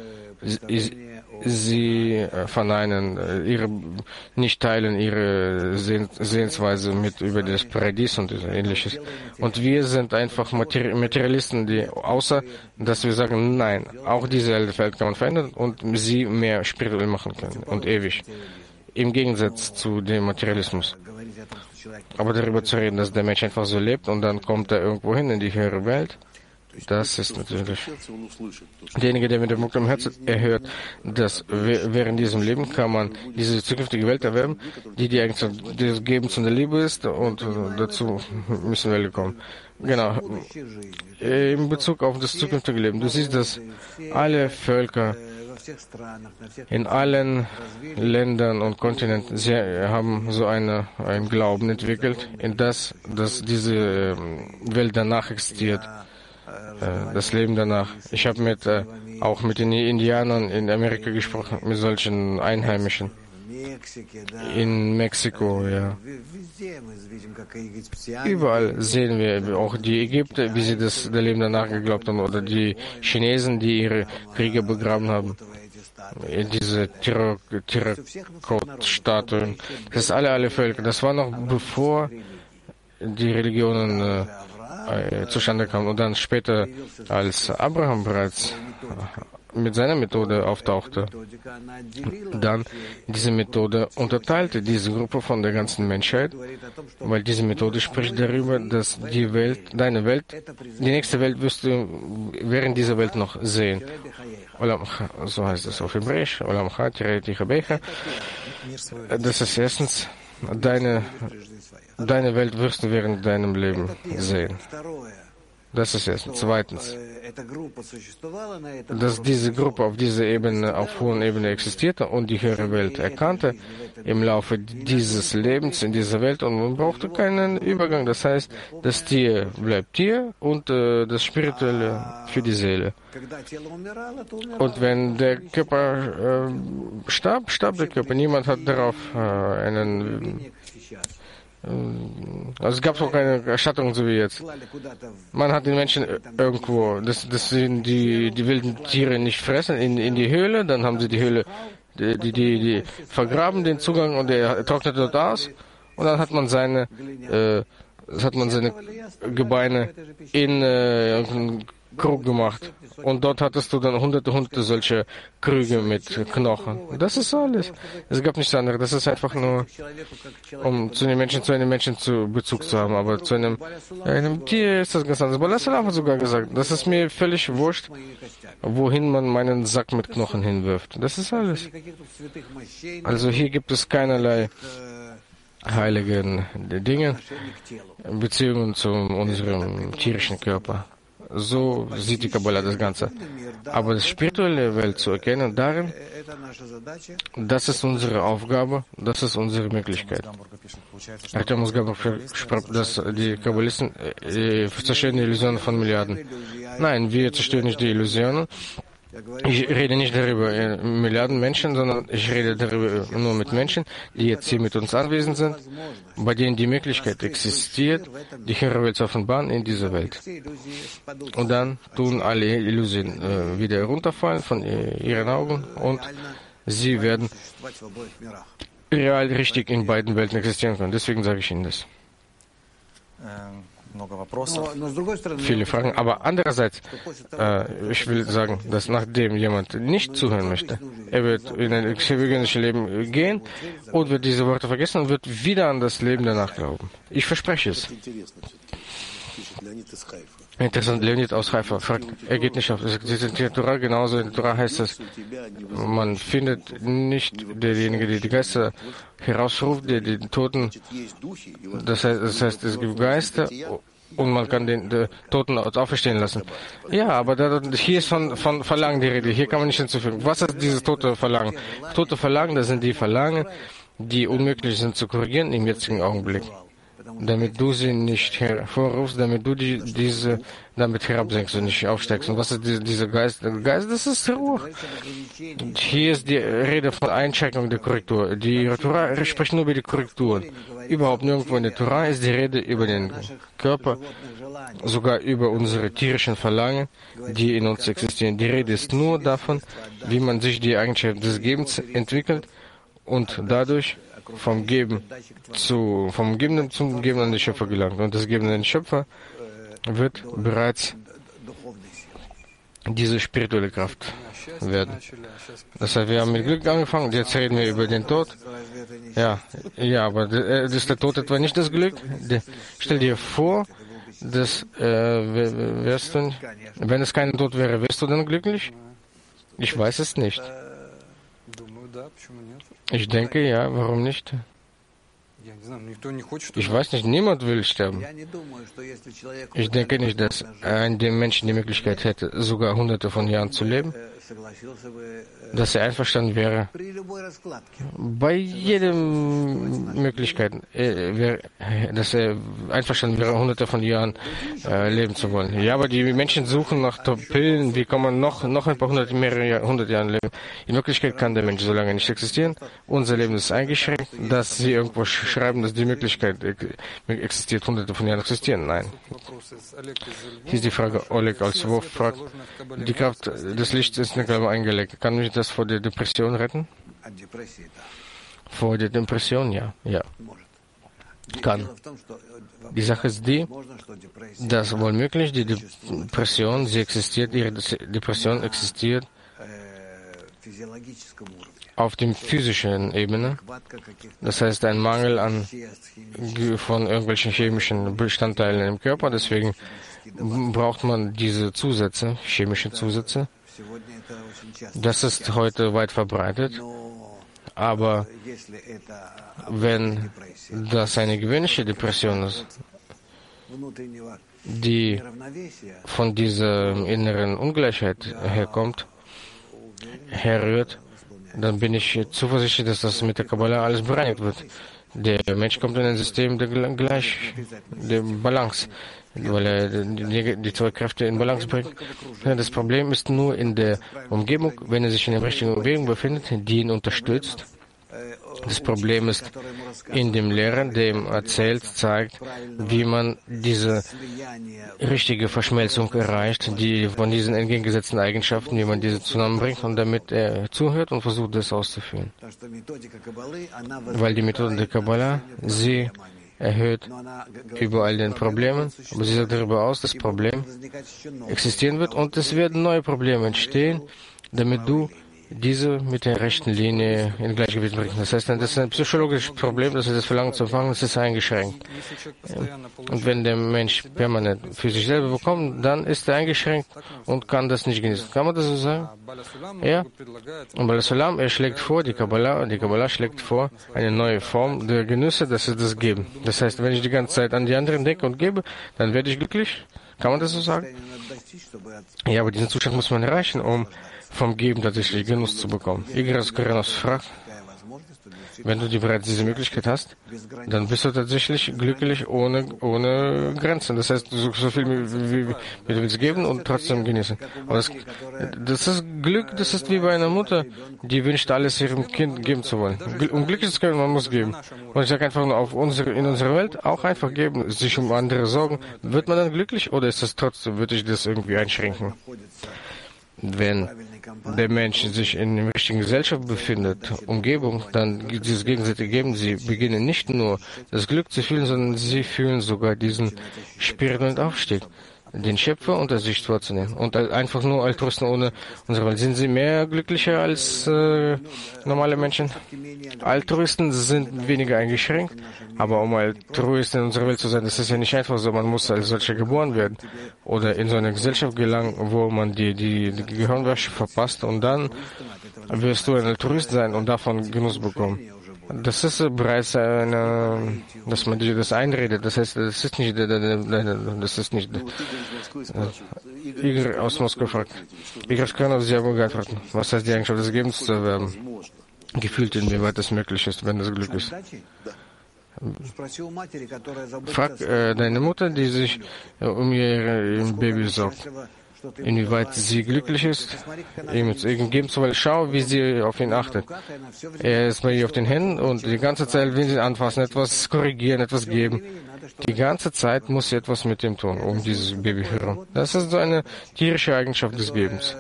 sie verneinen, ihre, nicht teilen ihre Seh Sehensweise mit über das Paradies und ähnliches. Und wir sind einfach Materi Materialisten, die, außer, dass wir sagen, nein, auch diese Welt kann man verändern und sie mehr spirituell machen können und ewig. Im Gegensatz zu dem Materialismus. Aber darüber zu reden, dass der Mensch einfach so lebt und dann kommt er irgendwo hin in die höhere Welt, das ist natürlich derjenige, der mit dem Punkt im Herzen erhört, dass während diesem Leben kann man diese zukünftige Welt erwerben, die die eigentlich das Geben zu der Liebe ist, und dazu müssen wir kommen. Genau. In Bezug auf das zukünftige Leben. Du siehst, dass alle Völker in allen Ländern und Kontinenten, sie haben so eine, einen Glauben entwickelt, in das, dass diese Welt danach existiert. Das Leben danach. Ich habe mit äh, auch mit den Indianern in Amerika gesprochen, mit solchen Einheimischen. In Mexiko, ja. Überall sehen wir auch die Ägypter, wie sie das der Leben danach geglaubt haben, oder die Chinesen, die ihre Krieger begraben haben. Diese Terrakotta-Statuen. Das ist alle, alle Völker. Das war noch bevor die Religionen äh, zustande kam. Und dann später, als Abraham bereits mit seiner Methode auftauchte, dann diese Methode unterteilte diese Gruppe von der ganzen Menschheit, weil diese Methode spricht darüber, dass die Welt, deine Welt, die nächste Welt wirst du während dieser Welt noch sehen. So heißt es auf Hebräisch. Das ist erstens deine Deine Welt wirst du während deinem Leben sehen. Das ist erstens. Zweitens, dass diese Gruppe auf dieser Ebene, auf hoher Ebene existierte und die höhere Welt erkannte im Laufe dieses Lebens in dieser Welt, und man brauchte keinen Übergang. Das heißt, das Tier bleibt Tier und äh, das Spirituelle für die Seele. Und wenn der Körper äh, starb, starb der Körper. Niemand hat darauf äh, einen Also es gab auch keine Erstattung, so wie jetzt. Man hat den Menschen irgendwo, das, das sind die, die wilden Tiere nicht fressen, in, in die Höhle, dann haben sie die Höhle, die, die, die, die vergraben den Zugang und der trocknet dort aus und dann hat man seine, äh, hat man seine Gebeine in äh, irgendeinen Krug gemacht. Und dort hattest du dann hunderte, hunderte solche Krüge mit Knochen. Das ist alles. Es gab nichts anderes. Das ist einfach nur, um zu den Menschen, zu einem Menschen zu Bezug zu haben. Aber zu einem, einem Tier ist das ganz anders. Balasalam hat sogar gesagt, das ist mir völlig wurscht, wohin man meinen Sack mit Knochen hinwirft. Das ist alles. Also hier gibt es keinerlei heiligen Dinge, Beziehungen zu unserem tierischen Körper. So sieht die Kabbalah das Ganze. Aber die spirituelle Welt zu erkennen, darin, das ist unsere Aufgabe, das ist unsere Möglichkeit. Artem Musgabov schreibt, dass die Kabbalisten äh, zerstören die Illusionen von Milliarden. Nein, wir zerstören nicht die Illusionen. Ich rede nicht darüber äh, Milliarden Menschen, sondern ich rede darüber nur mit Menschen, die jetzt hier mit uns anwesend sind, bei denen die Möglichkeit existiert, die höhere Welt zu offenbaren in dieser Welt. Und dann tun alle Illusionen äh, wieder runterfallen von äh, ihren Augen und sie werden real richtig in beiden Welten existieren können. Deswegen sage ich Ihnen das. Viele Fragen, aber andererseits, äh, ich will sagen, dass nachdem jemand nicht zuhören möchte, er wird in ein gewöhnliches Leben gehen und wird diese Worte vergessen und wird wieder an das Leben danach glauben. Ich verspreche es. Interessant, Leonid aus Haifa fragt, er geht nicht auf. Es ist in Torah, genauso in der Torah heißt es, man findet nicht derjenige, der die Geister herausruft, der die Toten, das heißt, das heißt, es gibt Geister und man kann den, den Toten auferstehen lassen. Ja, aber da, hier ist von, von Verlangen die Rede, hier kann man nicht hinzufügen. Was ist dieses tote Verlangen? Tote Verlangen, das sind die Verlangen, die unmöglich sind zu korrigieren im jetzigen Augenblick. Damit du sie nicht hervorrufst, damit du die, diese damit herabsenkst und nicht aufsteigst. Und was ist die, dieser Geist? Der Geist, das ist Ruhe. Hier ist die Rede von Einschränkung der Korrektur. Die Torah spricht nur über die Korrekturen. Überhaupt nirgendwo in der Torah ist die Rede über den Körper, sogar über unsere tierischen Verlangen, die in uns existieren. Die Rede ist nur davon, wie man sich die Eigenschaft des Gebens entwickelt und dadurch vom Geben zu, vom Gebenden zum gebenden Schöpfer gelangt. Und das gebende Schöpfer wird bereits diese spirituelle Kraft werden. Das heißt, wir haben mit Glück angefangen, jetzt reden wir über den Tod. Ja, ja, aber das ist der Tod etwa nicht das Glück. Stell dir vor, dass, äh, wärst du, wenn es kein Tod wäre, wärst du dann glücklich? Ich weiß es nicht. Ich denke, ja, warum nicht? Ich weiß nicht, niemand will sterben. Ich denke nicht, dass ein dem Menschen die Möglichkeit hätte, sogar hunderte von Jahren zu leben, dass er einverstanden wäre, bei jeder Möglichkeit, äh, dass er einverstanden wäre, hunderte von Jahren äh, leben zu wollen. Ja, aber die Menschen suchen nach Pillen, wie kann man noch, noch ein paar hundert, mehrere hundert Jahre leben. In Wirklichkeit kann der Mensch so lange nicht existieren. Unser Leben ist eingeschränkt, dass sie irgendwo schreiben, dass die Möglichkeit existiert, hunderte von Jahren existieren. Nein. Hier ist die Frage, Oleg als Wurf fragt, die Kraft des Lichts ist in der Glaube eingelegt. Kann mich das vor der Depression retten? Vor der Depression, ja. Ja. Kann. Die Sache ist die, dass wohl möglich die Depression, sie existiert, ihre Depression existiert auf dem physischen Ebene. Das heißt, ein Mangel an von irgendwelchen chemischen Bestandteilen im Körper. Deswegen braucht man diese Zusätze, chemische Zusätze. Das ist heute weit verbreitet. Aber wenn das eine gewöhnliche Depression ist, die von dieser inneren Ungleichheit herkommt, herrührt, dann bin ich zuversichtlich, dass das mit der Kabbalah alles bereinigt wird. Der Mensch kommt in ein System der Gleich, der Balance, weil er die, die zwei Kräfte in Balance bringt. Das Problem ist nur in der Umgebung, wenn er sich in der richtigen Umgebung befindet, die ihn unterstützt, Das Problem ist in dem Lehrer, dem erzählt, zeigt, wie man diese richtige Verschmelzung erreicht, die von diesen entgegengesetzten Eigenschaften, wie man diese zusammenbringt und damit er zuhört und versucht, das auszuführen. Weil die Methode der Kabbalah, sie erhöht überall den Problemen, aber sie sagt darüber aus, dass das Problem existieren wird und es werden neue Probleme entstehen, damit du diese mit der rechten Linie in Gleichgewicht bringen. Das heißt, das ist ein psychologisches Problem, das ist das Verlangen zu empfangen, das ist eingeschränkt. Und wenn der Mensch permanent für sich selber bekommt, dann ist er eingeschränkt und kann das nicht genießen. Kann man das so sagen? Ja. Und Bala Sulam, er schlägt vor, die Kabbalah, die Kabbalah schlägt vor, eine neue Form der Genüsse, das ist das Geben. Das heißt, wenn ich die ganze Zeit an die anderen denke und gebe, dann werde ich glücklich. Kann man das so sagen? Ja, aber diesen Zustand muss man erreichen, um vom Geben tatsächlich Genuss zu bekommen. Igras Korenos fragt, wenn du die bereits diese Möglichkeit hast, dann bist du tatsächlich glücklich ohne, ohne Grenzen. Das heißt, so, so viel wie, wie, wie du willst geben und trotzdem genießen. Aber das, das ist Glück, das ist wie bei einer Mutter, die wünscht, alles ihrem Kind geben zu wollen. Um glücklich zu können, man muss geben. Und ich sage einfach nur, auf unsere, in unserer Welt auch einfach geben, sich um andere sorgen. Wird man dann glücklich oder ist das trotzdem, würde ich das irgendwie einschränken? Wenn der Mensch sich in der richtigen Gesellschaft befindet, Umgebung, dann dieses gegenseitige Geben, sie beginnen nicht nur das Glück zu fühlen, sondern sie fühlen sogar diesen spirituellen Aufstieg, den Schöpfer unter sich vorzunehmen. Und einfach nur Altruisten ohne unsere Welt. Sind sie mehr glücklicher als äh, normale Menschen? Altruisten sind weniger eingeschränkt, aber um Altruist in unserer Welt zu sein, das ist ja nicht einfach so. Man muss als solcher geboren werden oder in so eine Gesellschaft gelangen, wo man die, die, die Gehirnwäsche verpasst und dann wirst du ein Altruist sein und davon Genuss bekommen. Das ist bereits eine, dass man dir das einredet. Das heißt, das ist nicht, das ist nicht, Igor aus Moskau fragt. Igor Skranov, Sie haben geantwortet. Was heißt die Eigenschaft des Gebens zu erwerben? Gefühlt, inwieweit das möglich ist, wenn das Glück ist. Frag äh, deine Mutter, die sich äh, um ihr Baby sorgt. Inwieweit sie glücklich ist, ihm zu geben zu wollen. Schau, wie sie auf ihn achtet. Er ist bei ihr auf den Händen und die ganze Zeit will sie anfassen, etwas korrigieren, etwas geben. Die ganze Zeit muss sie etwas mit ihm tun, um dieses Baby zu hören. Das ist so eine tierische Eigenschaft des Gebens,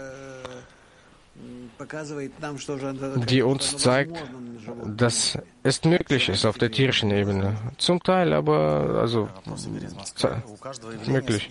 die uns zeigt, dass es möglich ist auf der tierischen Ebene. Zum Teil, aber also möglich.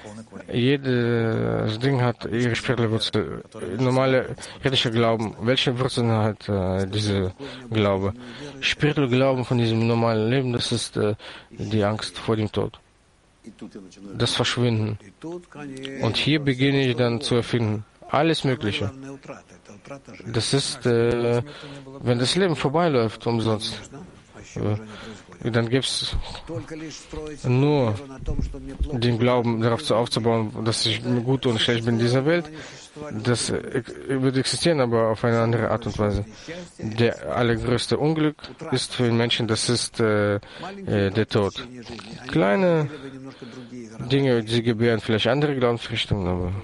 Jedes Ding hat ihre spirituelle Wurzel. Normale irdische Glauben, welche Wurzeln hat äh, diese Glaube? Spirituelle Glauben von diesem normalen Leben, das ist äh, die Angst vor dem Tod. Das Verschwinden. Und hier beginne ich dann zu erfinden. Alles Mögliche. Das ist, äh, wenn das Leben vorbeiläuft, umsonst. Äh, dann gibt es nur den Glauben, darauf zu aufzubauen, dass ich gut und schlecht bin in dieser Welt. Das äh, wird existieren, aber auf eine andere Art und Weise. Der allergrößte Unglück ist für den Menschen, das ist äh, äh, der Tod. Kleine Dinge, die gebären vielleicht andere Glaubensrichtungen, aber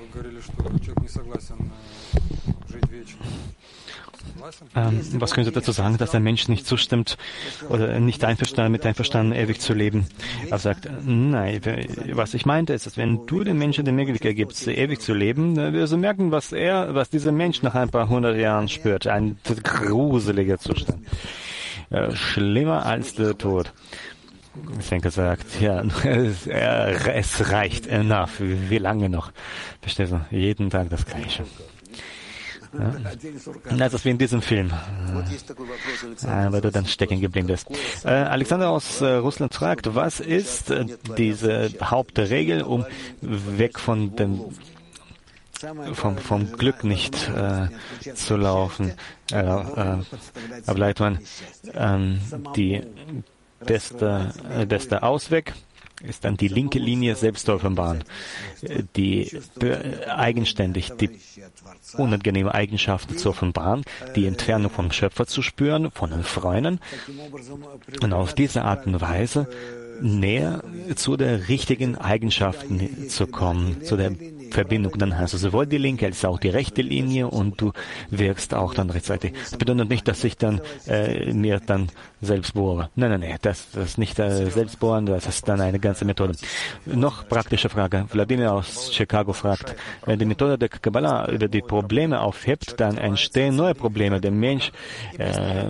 Ähm, was können Sie dazu sagen, dass der Mensch nicht zustimmt oder nicht einverstanden, mit einverstanden, ewig zu leben? Er sagt, nein, was ich meinte ist, dass wenn du den Menschen die Möglichkeit gibst, ewig zu leben, dann wirst du merken, was er, was dieser Mensch nach ein paar hundert Jahren spürt. Ein gruseliger Zustand. Ja, schlimmer als der Tod. Ich denke, er sagt, ja, es, es reicht, enough. Wie lange noch? Verstehst du? Jeden Tag das Gleiche. Ja. Das ist wie in diesem Film, äh, weil du dann stecken geblieben bist. Äh, Alexander aus äh, Russland fragt, was ist äh, diese Hauptregel, um weg von dem vom, vom Glück nicht äh, zu laufen? Äh, äh, aber Leitmann, ähm, die beste, äh, beste Ausweg ist dann die linke Linie selbst offenbaren, die eigenständig die unangenehme Eigenschaften zu offenbaren, die Entfernung vom Schöpfer zu spüren, von den Freunden und auf diese Art und Weise näher zu der richtigen Eigenschaften zu kommen, zu der Verbindung. Dann hast du sowohl die linke als auch die rechte Linie und du wirkst auch dann rechtzeitig. Das bedeutet nicht, dass ich dann äh, mir dann selbst bohre. Nein, nein, nein, das, das ist nicht äh, selbst bohren, das ist dann eine ganze Methode. Noch praktische Frage. Wladimir aus Chicago fragt, wenn die Methode der Kabbalah über die Probleme aufhebt, dann entstehen neue Probleme. Der Mensch äh,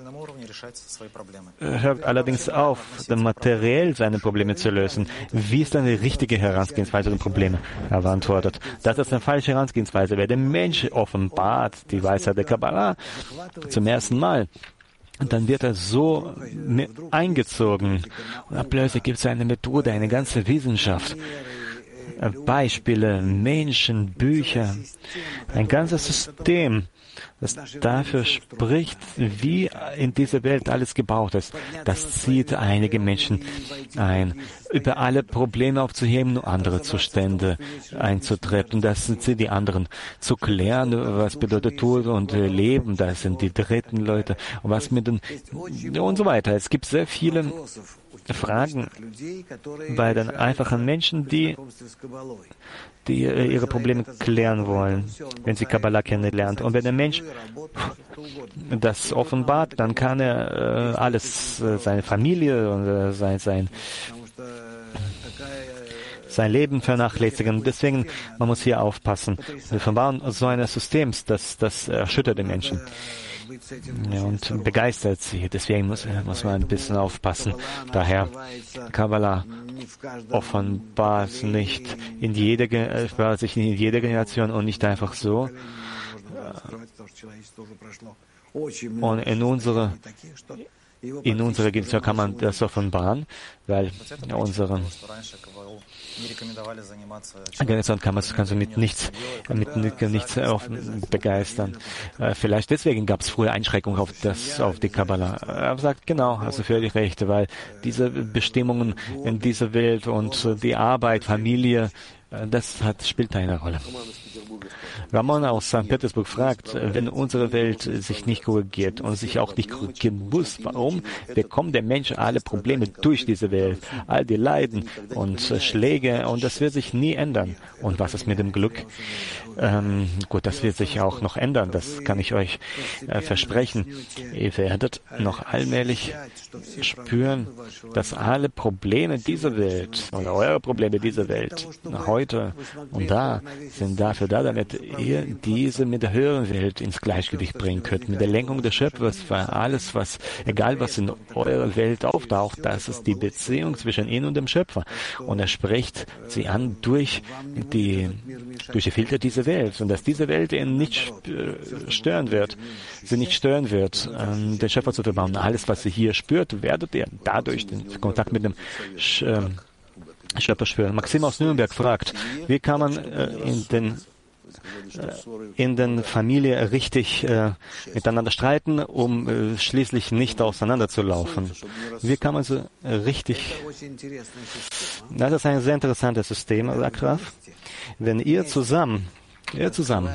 hört allerdings auf, materiell seine Probleme zu lösen. Wie ist dann die richtige Herangehensweise an Probleme? Er beantwortet, das ist eine falsche Herangehensweise. Wer der Mensch offenbart die Weisheit der Kabbalah zum ersten Mal, und dann wird er so eingezogen. Und dann plötzlich gibt es eine Methode, eine ganze Wissenschaft. Beispiele, Menschen, Bücher, ein ganzes System, das dafür spricht, wie in dieser Welt alles gebaut ist. Das zieht einige Menschen ein, über alle Probleme aufzuheben, nur andere Zustände einzutreten. Und das sind sie, die anderen zu klären, was bedeutet Tod und Leben. Das sind die dritten Leute. Und was mit den, und so weiter. Es gibt sehr viele Fragen bei den einfachen Menschen, die, die ihre Probleme klären wollen, wenn sie Kabbalah kennenlernt. Und wenn der Mensch das offenbart, dann kann er äh, alles, äh, seine Familie und äh, sein, sein, sein Leben vernachlässigen. Deswegen, man muss hier aufpassen. Wir verbauen so eines Systems, das, das erschüttert den Menschen. Ja, und begeistert sie. Deswegen muss, muss man ein bisschen aufpassen. Daher, Kabbalah offenbart nicht in jeder, offenbart sich in jeder Generation und nicht einfach so. Und in unserer In unserer Generation kann man das offenbaren, weil unsere Generation kann man kannst du mit nichts, mit nichts begeistern. Vielleicht deswegen gab es früher Einschränkungen auf das, auf die Kabbalah. Er sagt genau, also völlig recht, weil diese Bestimmungen in dieser Welt und die Arbeit, Familie, das hat, spielt eine Rolle. Ramon aus Sankt Petersburg fragt, wenn unsere Welt sich nicht korrigiert und sich auch nicht korrigieren muss, warum bekommt der Mensch alle Probleme durch diese Welt, all die Leiden und Schläge, und das wird sich nie ändern. Und was ist mit dem Glück? Ähm, gut, das wird sich auch noch ändern, das kann ich euch äh, versprechen. Ihr werdet noch allmählich spüren, dass alle Probleme dieser Welt oder eure Probleme dieser Welt heute und da sind dafür da, damit ihr diese mit der höheren Welt ins Gleichgewicht bringen könnt, mit der Lenkung des Schöpfers, weil alles, was, egal was in eurer Welt auftaucht, das ist die Beziehung zwischen ihnen und dem Schöpfer. Und er spricht sie an durch die, durch die Filter dieser Welt. Und dass diese Welt ihn nicht stören wird, sie nicht stören wird, ähm, den Schöpfer zu verbauen. Alles, was ihr hier spürt, werdet ihr dadurch den Kontakt mit dem Sch ähm, Schöpfer spüren. Maxim aus Nürnberg fragt, wie kann man äh, in den in der Familie richtig äh, miteinander streiten, um äh, schließlich nicht auseinanderzulaufen. Wie kann man so äh, richtig... Das ist ein sehr interessantes System, sagt Raf. Wenn ihr zusammen, ihr zusammen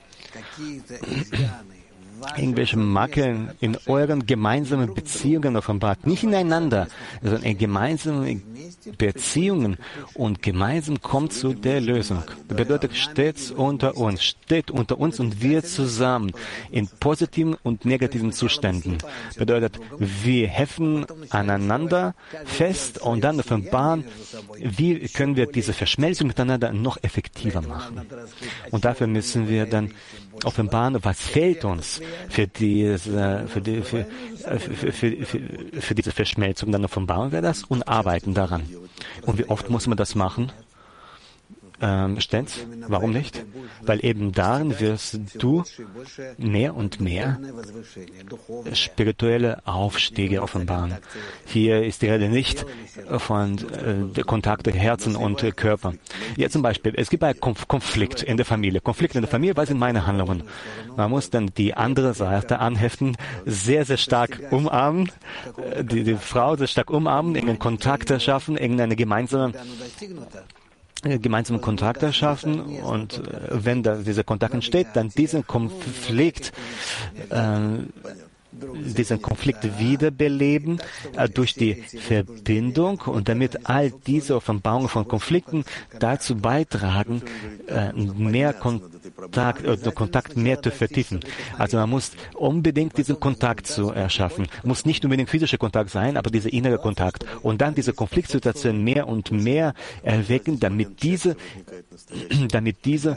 irgendwelche Makeln in euren gemeinsamen Beziehungen offenbart, nicht ineinander, sondern in gemeinsamen Beziehungen, und gemeinsam kommt zu der Lösung. Das bedeutet, steht unter uns, steht unter uns und wir zusammen in positiven und negativen Zuständen. Bedeutet, wir heften aneinander fest und dann offenbaren, wie können wir diese Verschmelzung miteinander noch effektiver machen. Und dafür müssen wir dann offenbaren, was fehlt uns für diese, für, die, für, für, für, für, für diese Verschmelzung. Dann offenbaren wir das und arbeiten daran. Und wie oft muss man das machen? Ähm, Stens, warum nicht? Weil eben darin wirst du mehr und mehr spirituelle Aufstiege offenbaren. Hier ist die Rede nicht von äh, Kontakt Herzen und äh, Körper. Ja, zum Beispiel, es gibt einen Konf Konflikt in der Familie. Konflikt in der Familie, was sind meine Handlungen? Man muss dann die andere Seite anheften, sehr, sehr stark umarmen, die, die Frau sehr stark umarmen, irgendeinen Kontakt schaffen, irgendeine gemeinsame gemeinsame Kontakte schaffen, und äh, wenn da dieser Kontakt entsteht, dann diesen Konflikt äh, diesen Konflikt wiederbeleben äh, durch die Verbindung und damit all diese Offenbarungen von Konflikten dazu beitragen, äh, mehr Kontakt, äh, Kontakt mehr zu vertiefen. Also man muss unbedingt diesen Kontakt zu erschaffen. Muss nicht unbedingt physischer Kontakt sein, aber dieser innere Kontakt. Und dann diese Konfliktsituation mehr und mehr erwecken, damit diese, damit diese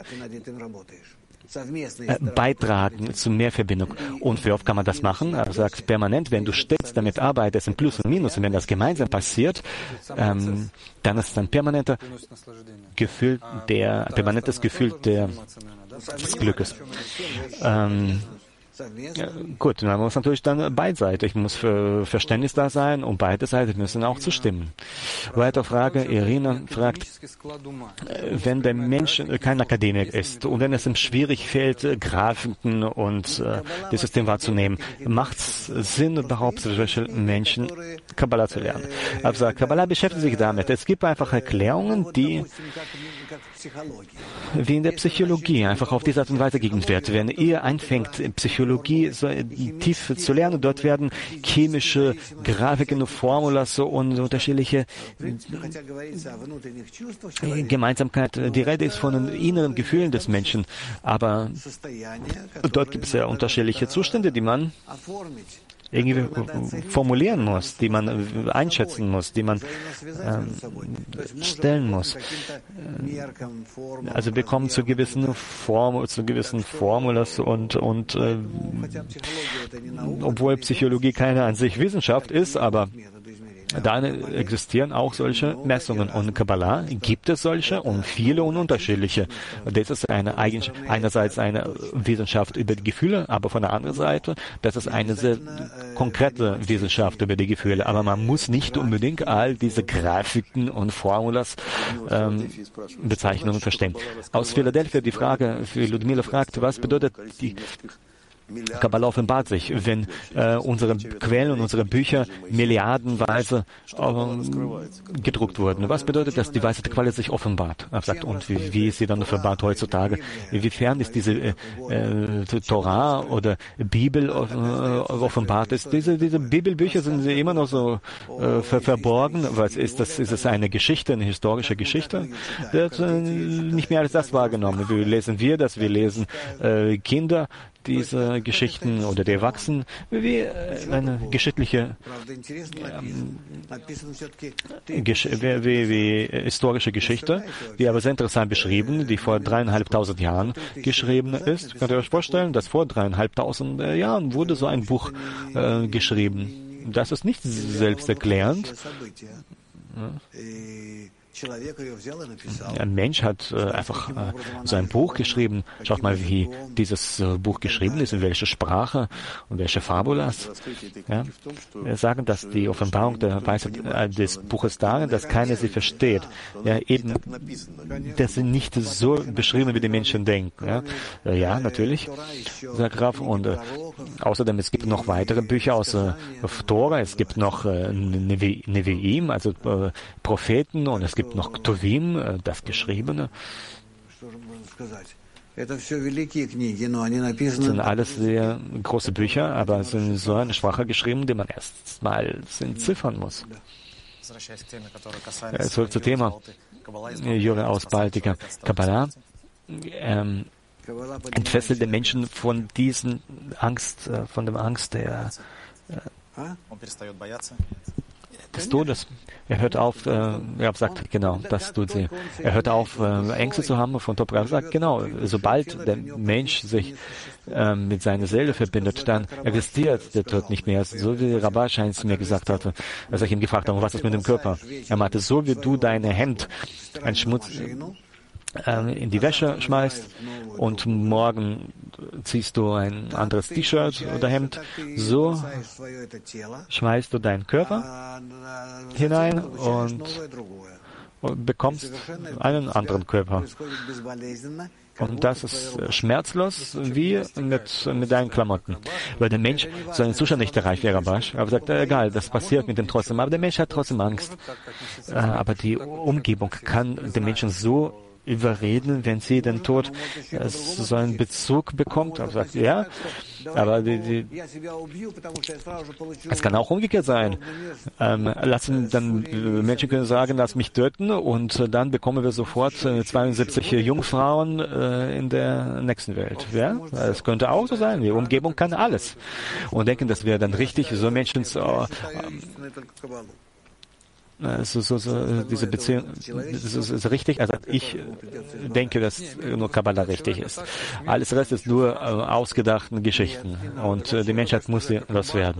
beitragen zu mehr Verbindung. Und wie oft kann man das machen? Er sagt permanent, wenn du stets damit arbeitest, im Plus und Minus, und wenn das gemeinsam passiert, ähm, dann ist es ein permanenter Gefühl der, permanentes Gefühl der, des Glückes. Ähm, Ja, gut, man muss natürlich dann beidseitig, muss für Verständnis da sein und beide Seiten müssen auch zustimmen. Weitere Frage, Irina fragt, wenn der Mensch kein Akademiker ist und wenn es ihm schwierig fällt, Grafiken und äh, das System wahrzunehmen, macht es Sinn überhaupt für solche Menschen Kabbalah zu lernen? Also Kabbalah beschäftigt sich damit. Es gibt einfach Erklärungen, die wie in der Psychologie einfach auf diese Art und Weise gegeben wird. Wenn ihr anfängt, Psychologie so tief zu lernen, dort werden chemische Grafiken, Formulas und unterschiedliche Gemeinsamkeit. Die Rede ist von den inneren Gefühlen des Menschen, aber dort gibt es ja unterschiedliche Zustände, die man irgendwie formulieren muss, die man einschätzen muss, die man ähm, stellen muss. Also wir kommen zu gewissen Form, zu gewissen Formulas und und äh, obwohl Psychologie keine an sich Wissenschaft ist, aber da existieren auch solche Messungen. Und Kabbalah gibt es solche und viele und unterschiedliche. Das ist eine, einerseits eine Wissenschaft über die Gefühle, aber von der anderen Seite, das ist eine sehr konkrete Wissenschaft über die Gefühle. Aber man muss nicht unbedingt all diese Grafiken und Formulas ähm, Bezeichnungen verstehen. Aus Philadelphia die Frage, für Ludmila fragt, was bedeutet die Kabbalah offenbart sich, wenn äh, unsere Quellen und unsere Bücher milliardenweise äh, gedruckt wurden. Was bedeutet das, die Weisheit der Quelle sich offenbart? Er sagt, und wie, wie ist sie dann offenbart heutzutage? Inwiefern ist diese äh, äh, Torah oder Bibel äh, offenbart? Ist diese, diese Bibelbücher sind sie immer noch so äh, ver verborgen? Was ist das? Ist es eine Geschichte, eine historische Geschichte? Das, äh, nicht mehr als das wahrgenommen. Wie lesen wir das? Wir lesen äh, Kinder diese Geschichten oder die Erwachsenen wie eine geschichtliche, ähm, gesch wie, wie, wie historische Geschichte, die aber sehr interessant beschrieben, die vor dreieinhalbtausend Jahren geschrieben ist. Könnt ihr euch vorstellen, dass vor dreieinhalbtausend Jahren wurde so ein Buch äh, geschrieben. Das ist nicht selbsterklärend. Ja. Ein Mensch hat äh, einfach äh, so ein Buch geschrieben. Schaut mal, wie dieses äh, Buch geschrieben ist, in welcher Sprache und welche Fabulas. Ja? Wir sagen, dass die Offenbarung der Weisheit äh, des Buches darin, dass keiner sie versteht. Ja, eben, dass sie nicht so beschrieben, wie die Menschen denken. Ja, äh, ja natürlich, sagt Graf. Und äh, außerdem, es gibt noch weitere Bücher aus äh, Tora. Es gibt noch äh, Nevi'im, also äh, Propheten, und es gibt noch Ktuvim, das Geschriebene. Das sind alles sehr große Bücher, aber es sind so eine Sprache geschrieben, die man erst mal entziffern muss. Zurück zum Thema. Jure aus Baltica. Kabbalah ähm, entfesselt den Menschen von diesen Angst, von dem Angst der äh, des Todes. Er hört auf, äh, er sagt, genau, das tut sie. Er hört auf, äh, Ängste zu haben von Top. Er sagt, genau, sobald der Mensch sich äh, mit seiner Seele verbindet, dann existiert der Tod nicht mehr. So wie Rabbi Schein zu mir gesagt hatte, als ich ihn gefragt habe, was ist mit dem Körper? Er meinte, so wie du deine Hemd, ein Schmutz, in die Wäsche schmeißt und morgen ziehst du ein anderes T-Shirt oder Hemd, so schmeißt du deinen Körper hinein und bekommst einen anderen Körper. Und das ist schmerzlos wie mit, mit deinen Klamotten. Weil der Mensch so einen Zustand nicht erreicht, wäre Rabash. Aber sagt, äh, egal, das passiert mit dem trotzdem. Aber der Mensch hat trotzdem Angst. Äh, aber die Umgebung kann den Menschen so überreden, wenn sie den Tod äh, so einen Bezug bekommt. Er sagt, ja, aber die, die, es kann auch umgekehrt sein. Ähm, lassen, dann Menschen können sagen, lass mich töten und äh, dann bekommen wir sofort äh, zweiundsiebzig Jungfrauen äh, in der nächsten Welt. Ja, es könnte auch so sein. Die Umgebung kann alles. Und denken, das wäre dann richtig, so Menschen so, ähm, So, so, so, diese Beziehung, das ist, ist richtig. Also ich denke, dass nur Kabbalah richtig ist. Alles Rest ist nur äh, ausgedachten Geschichten. Und äh, die Menschheit muss loswerden.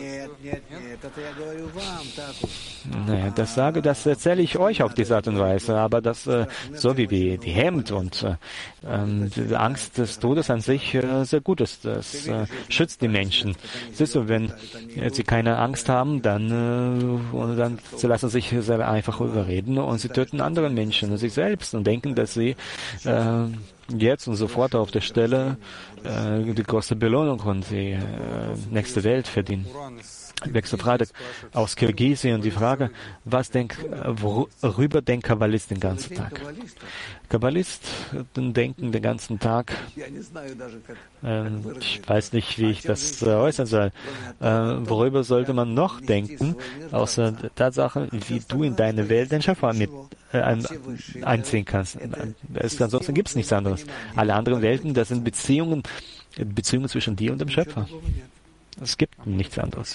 Naja, das sage, das erzähle ich euch auf diese Art und Weise. Aber das, äh, so wie die, die Hemd und äh, die Angst des Todes an sich äh, sehr gut ist. Das äh, schützt die Menschen. Siehst du, wenn äh, sie keine Angst haben, dann, äh, und dann sie lassen sich sehr einfach überreden und sie töten andere Menschen und sich selbst und denken, dass sie äh, jetzt und sofort auf der Stelle äh, die große Belohnung und die äh, nächste Welt verdienen. Nächste Frage aus Kirgisien, die Frage, was denk, worüber denkt Kabbalist den ganzen Tag? Kabbalisten denken den ganzen Tag, äh, ich weiß nicht, wie ich das äh, äußern soll, äh, worüber sollte man noch denken, außer der Tatsache, wie du in deine Welt den Schöpfer mit äh, ein, einziehen kannst. Es, ansonsten gibt es nichts anderes. Alle anderen Welten, das sind Beziehungen, Beziehungen zwischen dir und dem Schöpfer. Es gibt nichts anderes.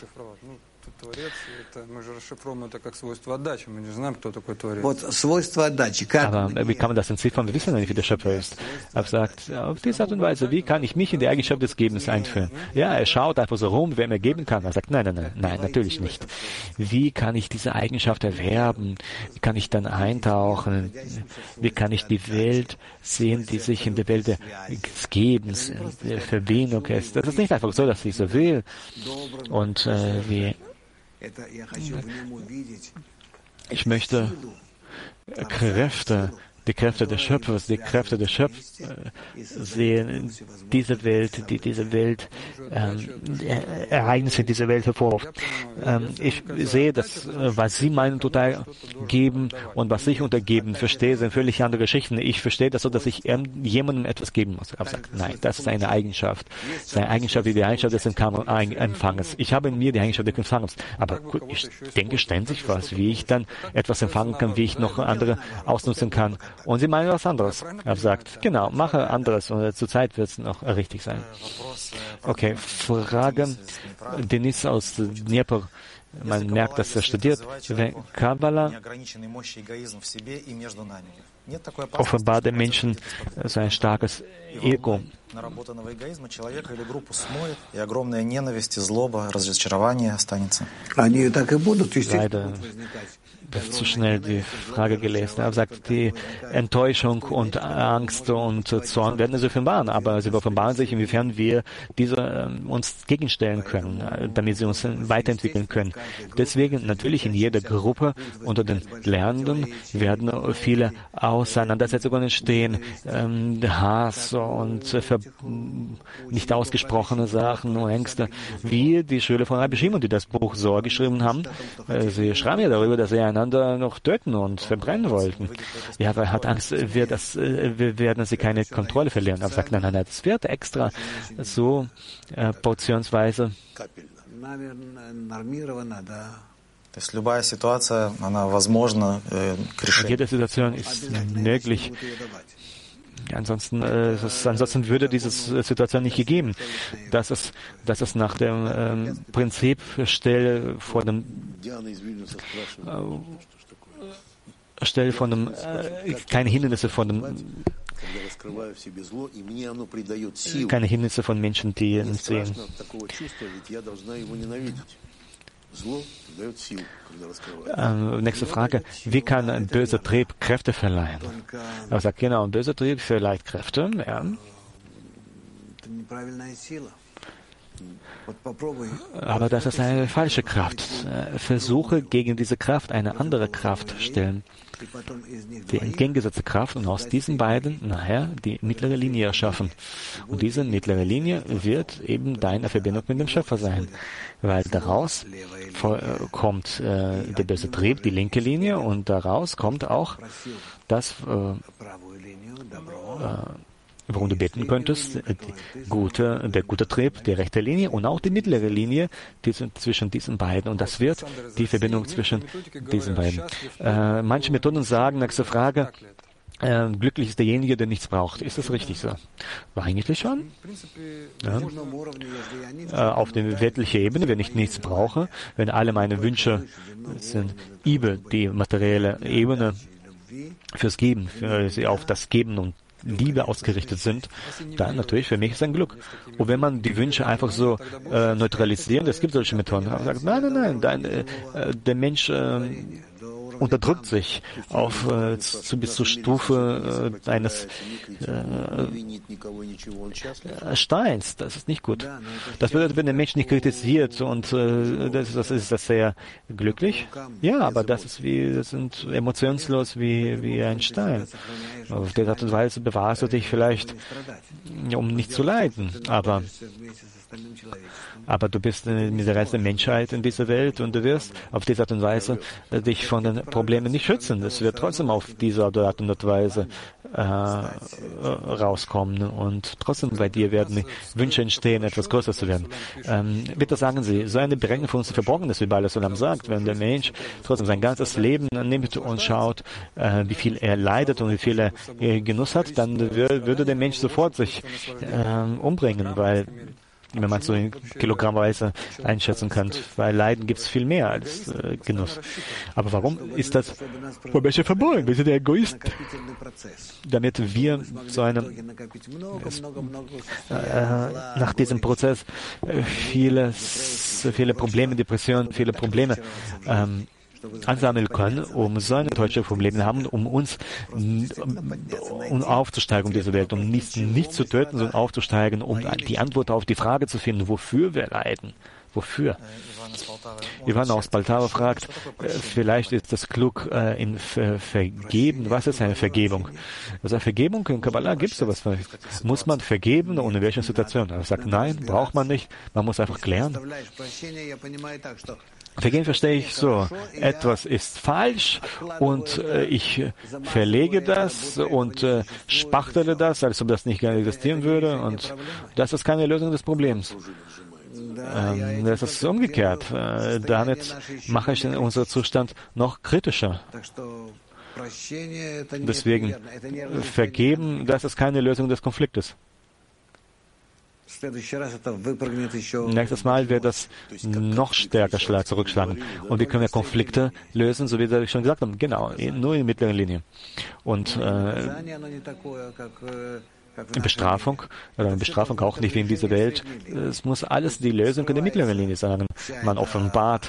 Aber wie kann man das entziffern? Wir wissen ja nicht, wie der Schöpfer ist. Er sagt, auf diese Art und Weise, wie kann ich mich in die Eigenschaft des Gebens einführen? Ja, er schaut einfach so rum, wer mir geben kann. Er sagt, nein, nein, nein, nein, natürlich nicht. Wie kann ich diese Eigenschaft erwerben? Wie kann ich dann eintauchen? Wie kann ich die Welt sehen, die sich in der Welt des Gebens, der Verbindung ist? Das ist nicht einfach so, dass ich so will. Und äh, wie ich möchte Kräfte, die Kräfte des Schöpfers, die Kräfte des Schöpfers äh, sehen, diese Welt, die diese Welt, ähm, Ereignisse dieser Welt hervorruft. Ähm, ich sehe, dass was Sie meinen total geben und was ich unter geben verstehe, sind völlig andere Geschichten. Ich verstehe das so, dass ich jemandem etwas geben muss. Aber sagt, nein, das ist eine Eigenschaft. Das ist eine Eigenschaft wie die Eigenschaft des Empfanges. Ich habe in mir die Eigenschaft des Empfanges. Aber gut, ich denke ständig was, wie ich dann etwas empfangen kann, wie ich noch andere ausnutzen kann. Und Sie meinen was anderes. Er sagt, genau, mache anderes und zur Zeit wird es noch richtig sein. Okay, Frage, Denis aus Dnepr. Man merkt, dass er studiert. Kabbalah offenbart dem Menschen so ein starkes Ego. Leider zu schnell die Frage gelesen. Er sagt, die Enttäuschung und Angst und Zorn werden sich offenbaren, aber sie offenbaren sich, inwiefern wir diese äh, uns gegenstellen können, damit sie uns weiterentwickeln können. Deswegen natürlich in jeder Gruppe unter den Lernenden werden viele Auseinandersetzungen entstehen, ähm, Hass und äh, nicht ausgesprochene Sachen und Ängste, wie die Schüler von Rabbi Shimon, die das Buch Zohar geschrieben haben. Äh, sie schreiben ja darüber, dass sie einander noch töten und verbrennen wollten. Ja, aber er hat Angst, wir, das, wir werden sie keine Kontrolle verlieren. Aber sagt, nein, nein, nein, das wird extra so äh, portionsweise. Jede Situation ist möglich. Ansonsten, äh, das, ansonsten würde diese Situation nicht gegeben. Das ist, das ist nach dem ähm, Prinzip stell vor dem äh, stell von dem äh, keine Hindernisse von dem keine Hindernisse von Menschen, die nicht sehen. Ähm, nächste Frage. Wie kann ein böser Trieb Kräfte verleihen? Er sagt, genau, ein böser Trieb verleiht Kräfte. Ja. Aber das ist eine falsche Kraft. Versuche gegen diese Kraft eine andere Kraft stellen. Die entgegengesetzte Kraft und aus diesen beiden nachher die mittlere Linie erschaffen. Und diese mittlere Linie wird eben deine Verbindung mit dem Schöpfer sein, weil daraus kommt äh, der böse Trieb, die linke Linie, und daraus kommt auch das, äh, äh, worum du beten könntest, die gute, der gute Trieb, die rechte Linie und auch die mittlere Linie die sind zwischen diesen beiden. Und das wird die Verbindung zwischen diesen beiden. Äh, manche Methoden sagen, nächste Frage, Äh, glücklich ist derjenige, der nichts braucht. Ist das richtig so? Eigentlich schon. Ja. Äh, auf der weltlichen Ebene, wenn ich nichts brauche, wenn alle meine Wünsche sind über die materielle Ebene fürs Geben, für sie auf das Geben und Liebe ausgerichtet sind, dann natürlich für mich ist ein Glück. Und wenn man die Wünsche einfach so äh, neutralisiert, es gibt solche Methoden, man sagt, nein, nein, nein, dein, äh, der Mensch äh, unterdrückt sich auf äh, zu, bis zur Stufe äh, eines äh, Steins. Das ist nicht gut. Das bedeutet, wenn der Mensch nicht kritisiert und äh, das, das ist das sehr glücklich. Ja, aber das ist wie, das sind emotionslos wie wie ein Stein. Auf der Art und Weise bewahrst du dich vielleicht, um nicht zu leiden, aber Aber du bist mit der Rest der Menschheit in dieser Welt und du wirst auf diese Art und Weise dich von den Problemen nicht schützen. Es wird trotzdem auf diese Art und Weise äh, rauskommen und trotzdem bei dir werden Wünsche entstehen, etwas größer zu werden. Ähm, bitte sagen Sie, so eine Berechnung für uns verborgen ist, wie Baal Sulam sagt, wenn der Mensch trotzdem sein ganzes Leben nimmt und schaut, äh, wie viel er leidet und wie viel er äh, Genuss hat, dann würde der Mensch sofort sich äh, umbringen, weil wenn man so in Kilogrammweise einschätzen kann, weil Leiden gibt es viel mehr als äh, Genuss. Aber warum ist das von welcher verborgen? Wir sind der Egoist. Damit wir so einem äh, nach diesem Prozess äh, viele, viele Probleme, Depressionen, viele Probleme ähm, ansammeln können, um so eine deutsche Probleme haben, um uns um aufzusteigen um diese Welt, um nicht, nicht zu töten, sondern aufzusteigen, um die Antwort auf die Frage zu finden, wofür wir leiden. Wofür? Ivan aus Poltava fragt, äh, vielleicht ist das klug äh, in Ver Vergeben. Was ist eine Vergebung? Also Vergebung in Kabbalah gibt es sowas. Muss man vergeben und in welcher Situation? Er sagt, nein, braucht man nicht. Man muss einfach klären. Vergehen verstehe ich so, etwas ist falsch und äh, ich verlege das und äh, spachtele das, als ob das nicht gar nicht existieren würde, und das ist keine Lösung des Problems. Ähm, das ist umgekehrt. Äh, damit mache ich unseren Zustand noch kritischer. Deswegen vergeben, das ist keine Lösung des Konfliktes. Nächstes Mal wird das noch stärker zurückschlagen. Und wie können wir Konflikte lösen, so wie wir schon gesagt haben? Genau, nur in der mittleren Linie. Und äh, Bestrafung, oder Bestrafung auch nicht wie in dieser Welt. Es muss alles die Lösung in der mittleren Linie sein. Man offenbart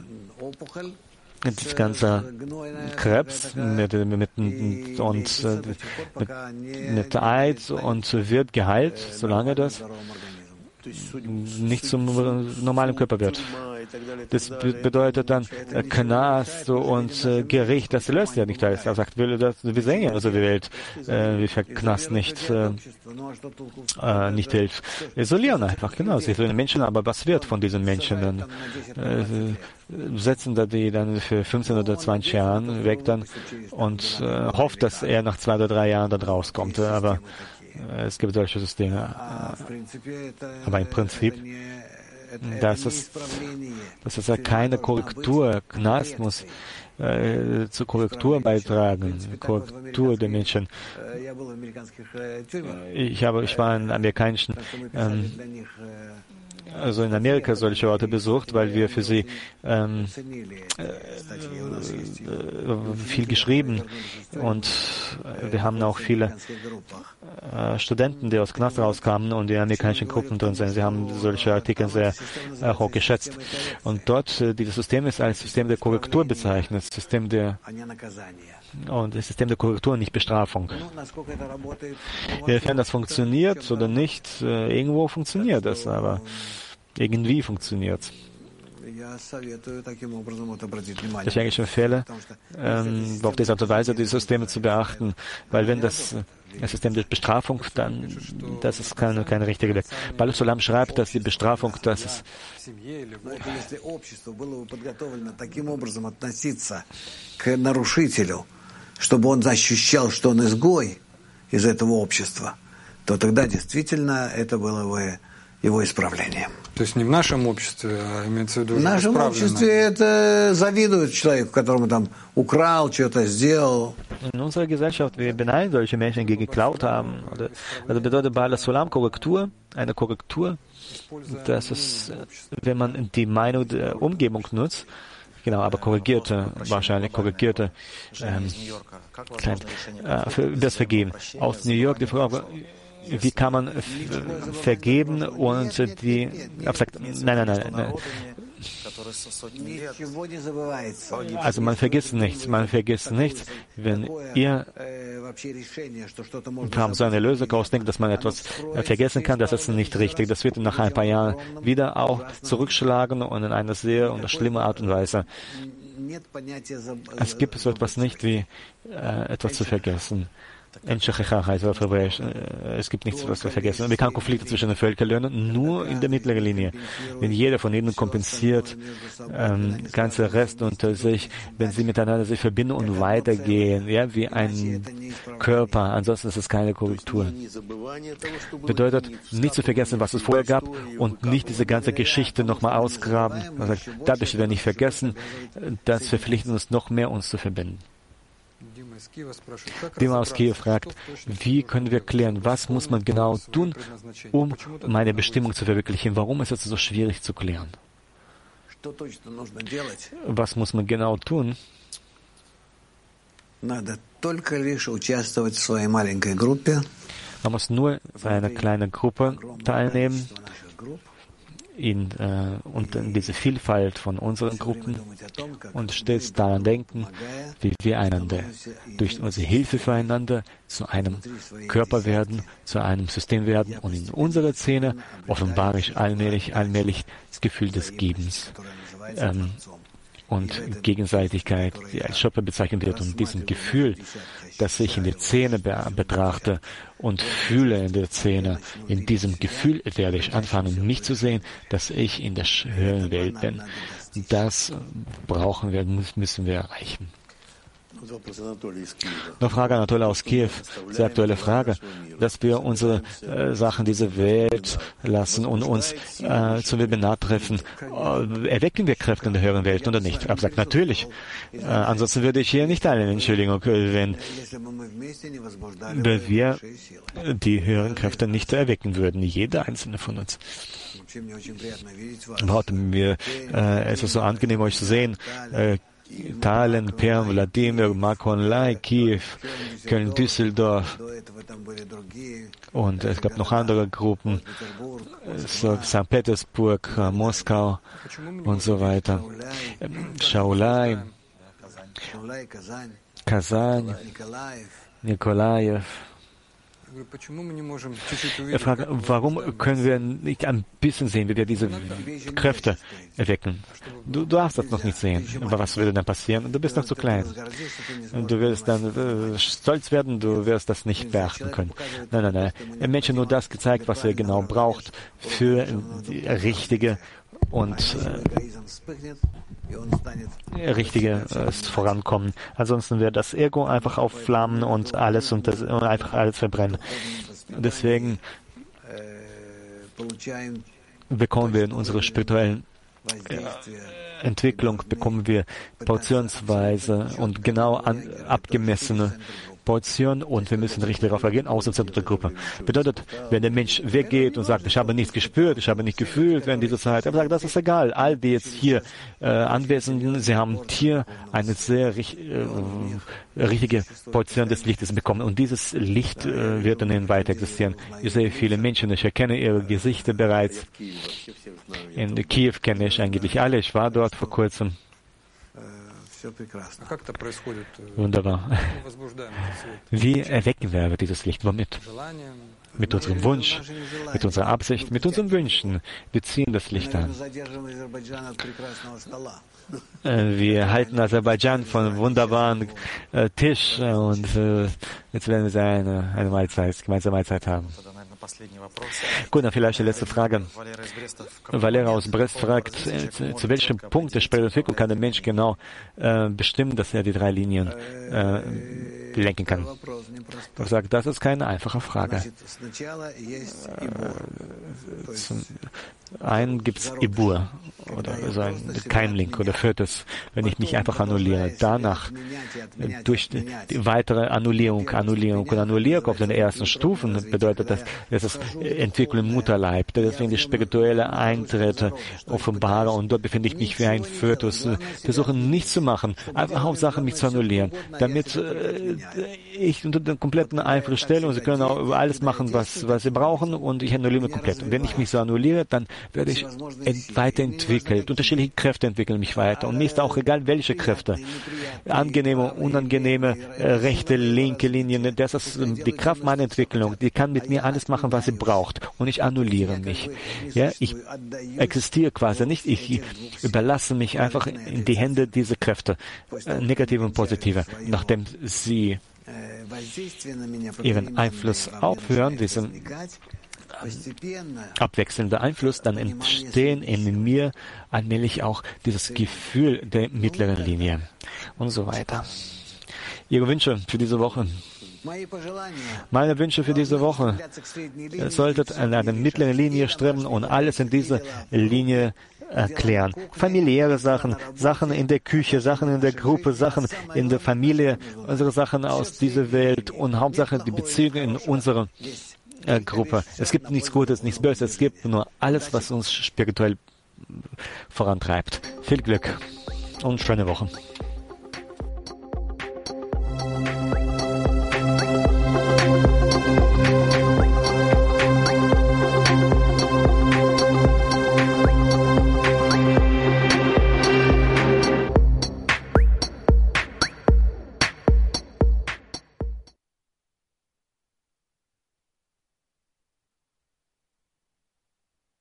das ganze Krebs mit, mit, und mit, mit Eid und wird geheilt, solange das nicht zum normalen Körper wird. Das bedeutet dann äh, Knast und äh, Gericht, das löst ja nicht alles. Er sagt, wir, das, wir sehen ja, also die Welt, äh, wie viel Knast nicht, äh, äh, nicht hilft. Isolieren einfach, genau. Sie isolieren Menschen, aber was wird von diesen Menschen dann? Äh, setzen da die dann für fünfzehn oder zwanzig Jahren weg dann und äh, hofft, dass er nach zwei oder drei Jahren dann rauskommt. Aber es gibt solche Systeme. Aber im Prinzip, das ist, das ist ja keine Korrektur. Knast muss äh, zur Korrektur beitragen, Korrektur der Menschen. Ich habe, ich war in amerikanischen ähm, also in Amerika solche Orte besucht, weil wir für sie ähm, äh, äh, viel geschrieben, und äh, wir haben auch viele äh, Studenten, die aus Knast rauskamen und die amerikanischen Gruppen drin sind. Sie haben solche Artikel sehr äh, hoch geschätzt. Und dort, äh, dieses System ist als System der Korrektur bezeichnet, System der und das System der Korrektur, nicht Bestrafung. Inwiefern das funktioniert oder nicht, äh, irgendwo funktioniert das, aber irgendwie funktioniert es. Ich eigentlich empfehle, ähm, auf diese Art und Weise die Systeme zu beachten, weil wenn das ein System der Bestrafung, dann das ist keine, keine richtige Weg. Baal Sulam schreibt, dass die Bestrafung, das ist чтобы он ощущал, что он изгой из этого общества, то тогда действительно это было бы его исправлением. То есть не в нашем обществе, а имеется в виду... В нашем обществе это завидуют человеку, которому там украл, что-то сделал. In unserer Gesellschaft, wir beneiden solche Menschen, die geklaut haben. Also bedeutet Baal Sulam Korrektur, eine Korrektur, das ist, wenn man die Meinung der Umgebung nutzt, genau, aber korrigierte, wahrscheinlich korrigierte, ähm, klein, äh, für das Vergeben. Aus New York die Frage, wie kann man vergeben und die, absagt, nein, nein, nein, nein. Also man vergisst nichts, man vergisst nichts. Wenn ihr haben so eine Lösung ausdenkt, dass man etwas vergessen kann, das ist nicht richtig. Das wird nach ein paar Jahren wieder auch zurückschlagen und in einer sehr und schlimmen Art und Weise. Es gibt so etwas nicht wie äh, etwas zu vergessen. Es gibt nichts, was wir vergessen. Wir können Konflikte zwischen den Völkern lernen, nur in der mittleren Linie. Wenn jeder von ihnen kompensiert, ähm, ganze Rest unter sich, wenn sie miteinander sich verbinden und weitergehen, ja, wie ein Körper. Ansonsten ist es keine Korrektur. Bedeutet, nicht zu vergessen, was es vorher gab und nicht diese ganze Geschichte nochmal ausgraben. Also, dadurch werden wir nicht vergessen, das verpflichtet uns noch mehr, uns zu verbinden. Dima aus Kiew fragt, wie können wir klären, was muss man genau tun, um meine Bestimmung zu verwirklichen? Warum ist es so schwierig zu klären? Was muss man genau tun? Man muss nur bei einer kleinen Gruppe teilnehmen. In, äh, und in diese Vielfalt von unseren Gruppen und stets daran denken, wie wir einander durch unsere Hilfe füreinander zu einem Körper werden, zu einem System werden und in unserer Szene offenbare ich allmählich, allmählich das Gefühl des Gebens ähm, und Gegenseitigkeit, die als Schöpfer bezeichnet wird, und diesem Gefühl, das ich in der Szene be betrachte und fühle in der Szene, in diesem Gefühl werde ich anfangen, mich zu sehen, dass ich in der höheren Welt bin. Das brauchen wir, müssen wir erreichen. Noch Frage Anatoly aus Kiew, sehr aktuelle Frage, dass wir unsere äh, Sachen dieser Welt lassen und uns äh, zum Webinar treffen. Äh, erwecken wir Kräfte in der höheren Welt oder nicht? Ich habe gesagt, natürlich. Äh, ansonsten würde ich hier nicht eine Entschuldigung, wenn, wenn wir die höheren Kräfte nicht erwecken würden, jeder einzelne von uns. Warte, mir, äh, es ist so angenehm, euch zu sehen. Äh, Tallinn, Perm, Wladimir, Makonlai, Kiew, Köln, Düsseldorf und es gab noch andere Gruppen, so Sankt Petersburg, Moskau und so weiter. Shaulai, Kasan, Nikolajew. Er fragt, warum können wir nicht ein bisschen sehen, wie wir diese Kräfte erwecken? Du, du darfst das noch nicht sehen. Aber was würde dann passieren? Du bist noch zu klein. Du wirst dann äh, stolz werden, du wirst das nicht beachten können. Nein, nein, nein. Der Mensch hat nur das gezeigt, was er genau braucht für die richtige und äh, richtige äh, Vorankommen. Ansonsten wird das Ego einfach aufflammen und alles und, das, und einfach alles verbrennen. Deswegen bekommen wir in unserer spirituellen äh, Entwicklung bekommen wir portionsweise und genau an, abgemessene Portion und wir müssen richtig darauf reagieren, außer der Gruppe. Bedeutet, wenn der Mensch weggeht und sagt, ich habe nichts gespürt, ich habe nicht gefühlt während dieser Zeit, er sagt, das ist egal. All die jetzt hier äh, Anwesenden, sie haben hier eine sehr äh, richtige Portion des Lichtes bekommen und dieses Licht äh, wird dann weiter existieren. Ich sehe viele Menschen, ich erkenne ihre Gesichter bereits. In Kiew kenne ich eigentlich alle, ich war dort vor kurzem. Wunderbar. Wie erwecken wir dieses Licht? Womit? Mit unserem Wunsch, mit unserer Absicht, mit unseren Wünschen. Wir ziehen das Licht an. Äh, wir halten Aserbaidschan von einem wunderbaren äh, Tisch äh, und äh, jetzt werden wir eine, eine Mahlzeit, gemeinsame Mahlzeit haben. Gut, dann vielleicht die letzte Frage. Valera aus Brest fragt, äh, zu, zu welchem Punkt der späteren Entwicklung kann der Mensch genau äh, bestimmen, dass er die drei Linien äh, lenken kann? Ich sage, das ist keine einfache Frage. Äh, zum einen gibt es Ibur, oder so ein Keimling oder Fötus, wenn ich mich einfach annulliere. Danach, durch die, die weitere Annullierung, Annullierung und Annullierung auf den ersten Stufen, bedeutet das, das ist Entwicklung im Mutterleib. Deswegen die spirituelle Eintritte, offenbare, und dort befinde ich mich wie ein Fötus. Versuche nichts zu machen, einfach Hauptsache mich zu annullieren, damit äh, ich unter den kompletten Einfluss stelle, und sie können auch alles machen, was, was sie brauchen, und ich annulliere mich komplett. Und wenn ich mich so annulliere, dann werde ich ent- weiterentwickelt. Unterschiedliche Kräfte entwickeln mich weiter. Und mir ist auch egal, welche Kräfte. Angenehme, unangenehme, äh, rechte, linke Linien. Das ist äh, die Kraft meiner Entwicklung. Die kann mit mir alles machen, was sie braucht. Und ich annulliere mich. Ja, ich existiere quasi nicht. Ich überlasse mich einfach in die Hände dieser Kräfte. Äh, negative und positive. Nachdem sie ihren Einfluss aufhören, diesen abwechselnder Einfluss, dann entstehen in mir allmählich auch dieses Gefühl der mittleren Linie und so weiter. Ihre Wünsche für diese Woche? Meine Wünsche für diese Woche: Ihr solltet an eine mittlere Linie streben und alles in dieser Linie erklären. Familiäre Sachen, Sachen in der Küche, Sachen in der Gruppe, Sachen in der Familie, unsere Sachen aus dieser Welt und Hauptsache die Beziehungen in unserer Äh, Gruppe. Es gibt nichts Gutes, nichts Böses. Es gibt nur alles, was uns spirituell vorantreibt. Viel Glück und schöne Woche.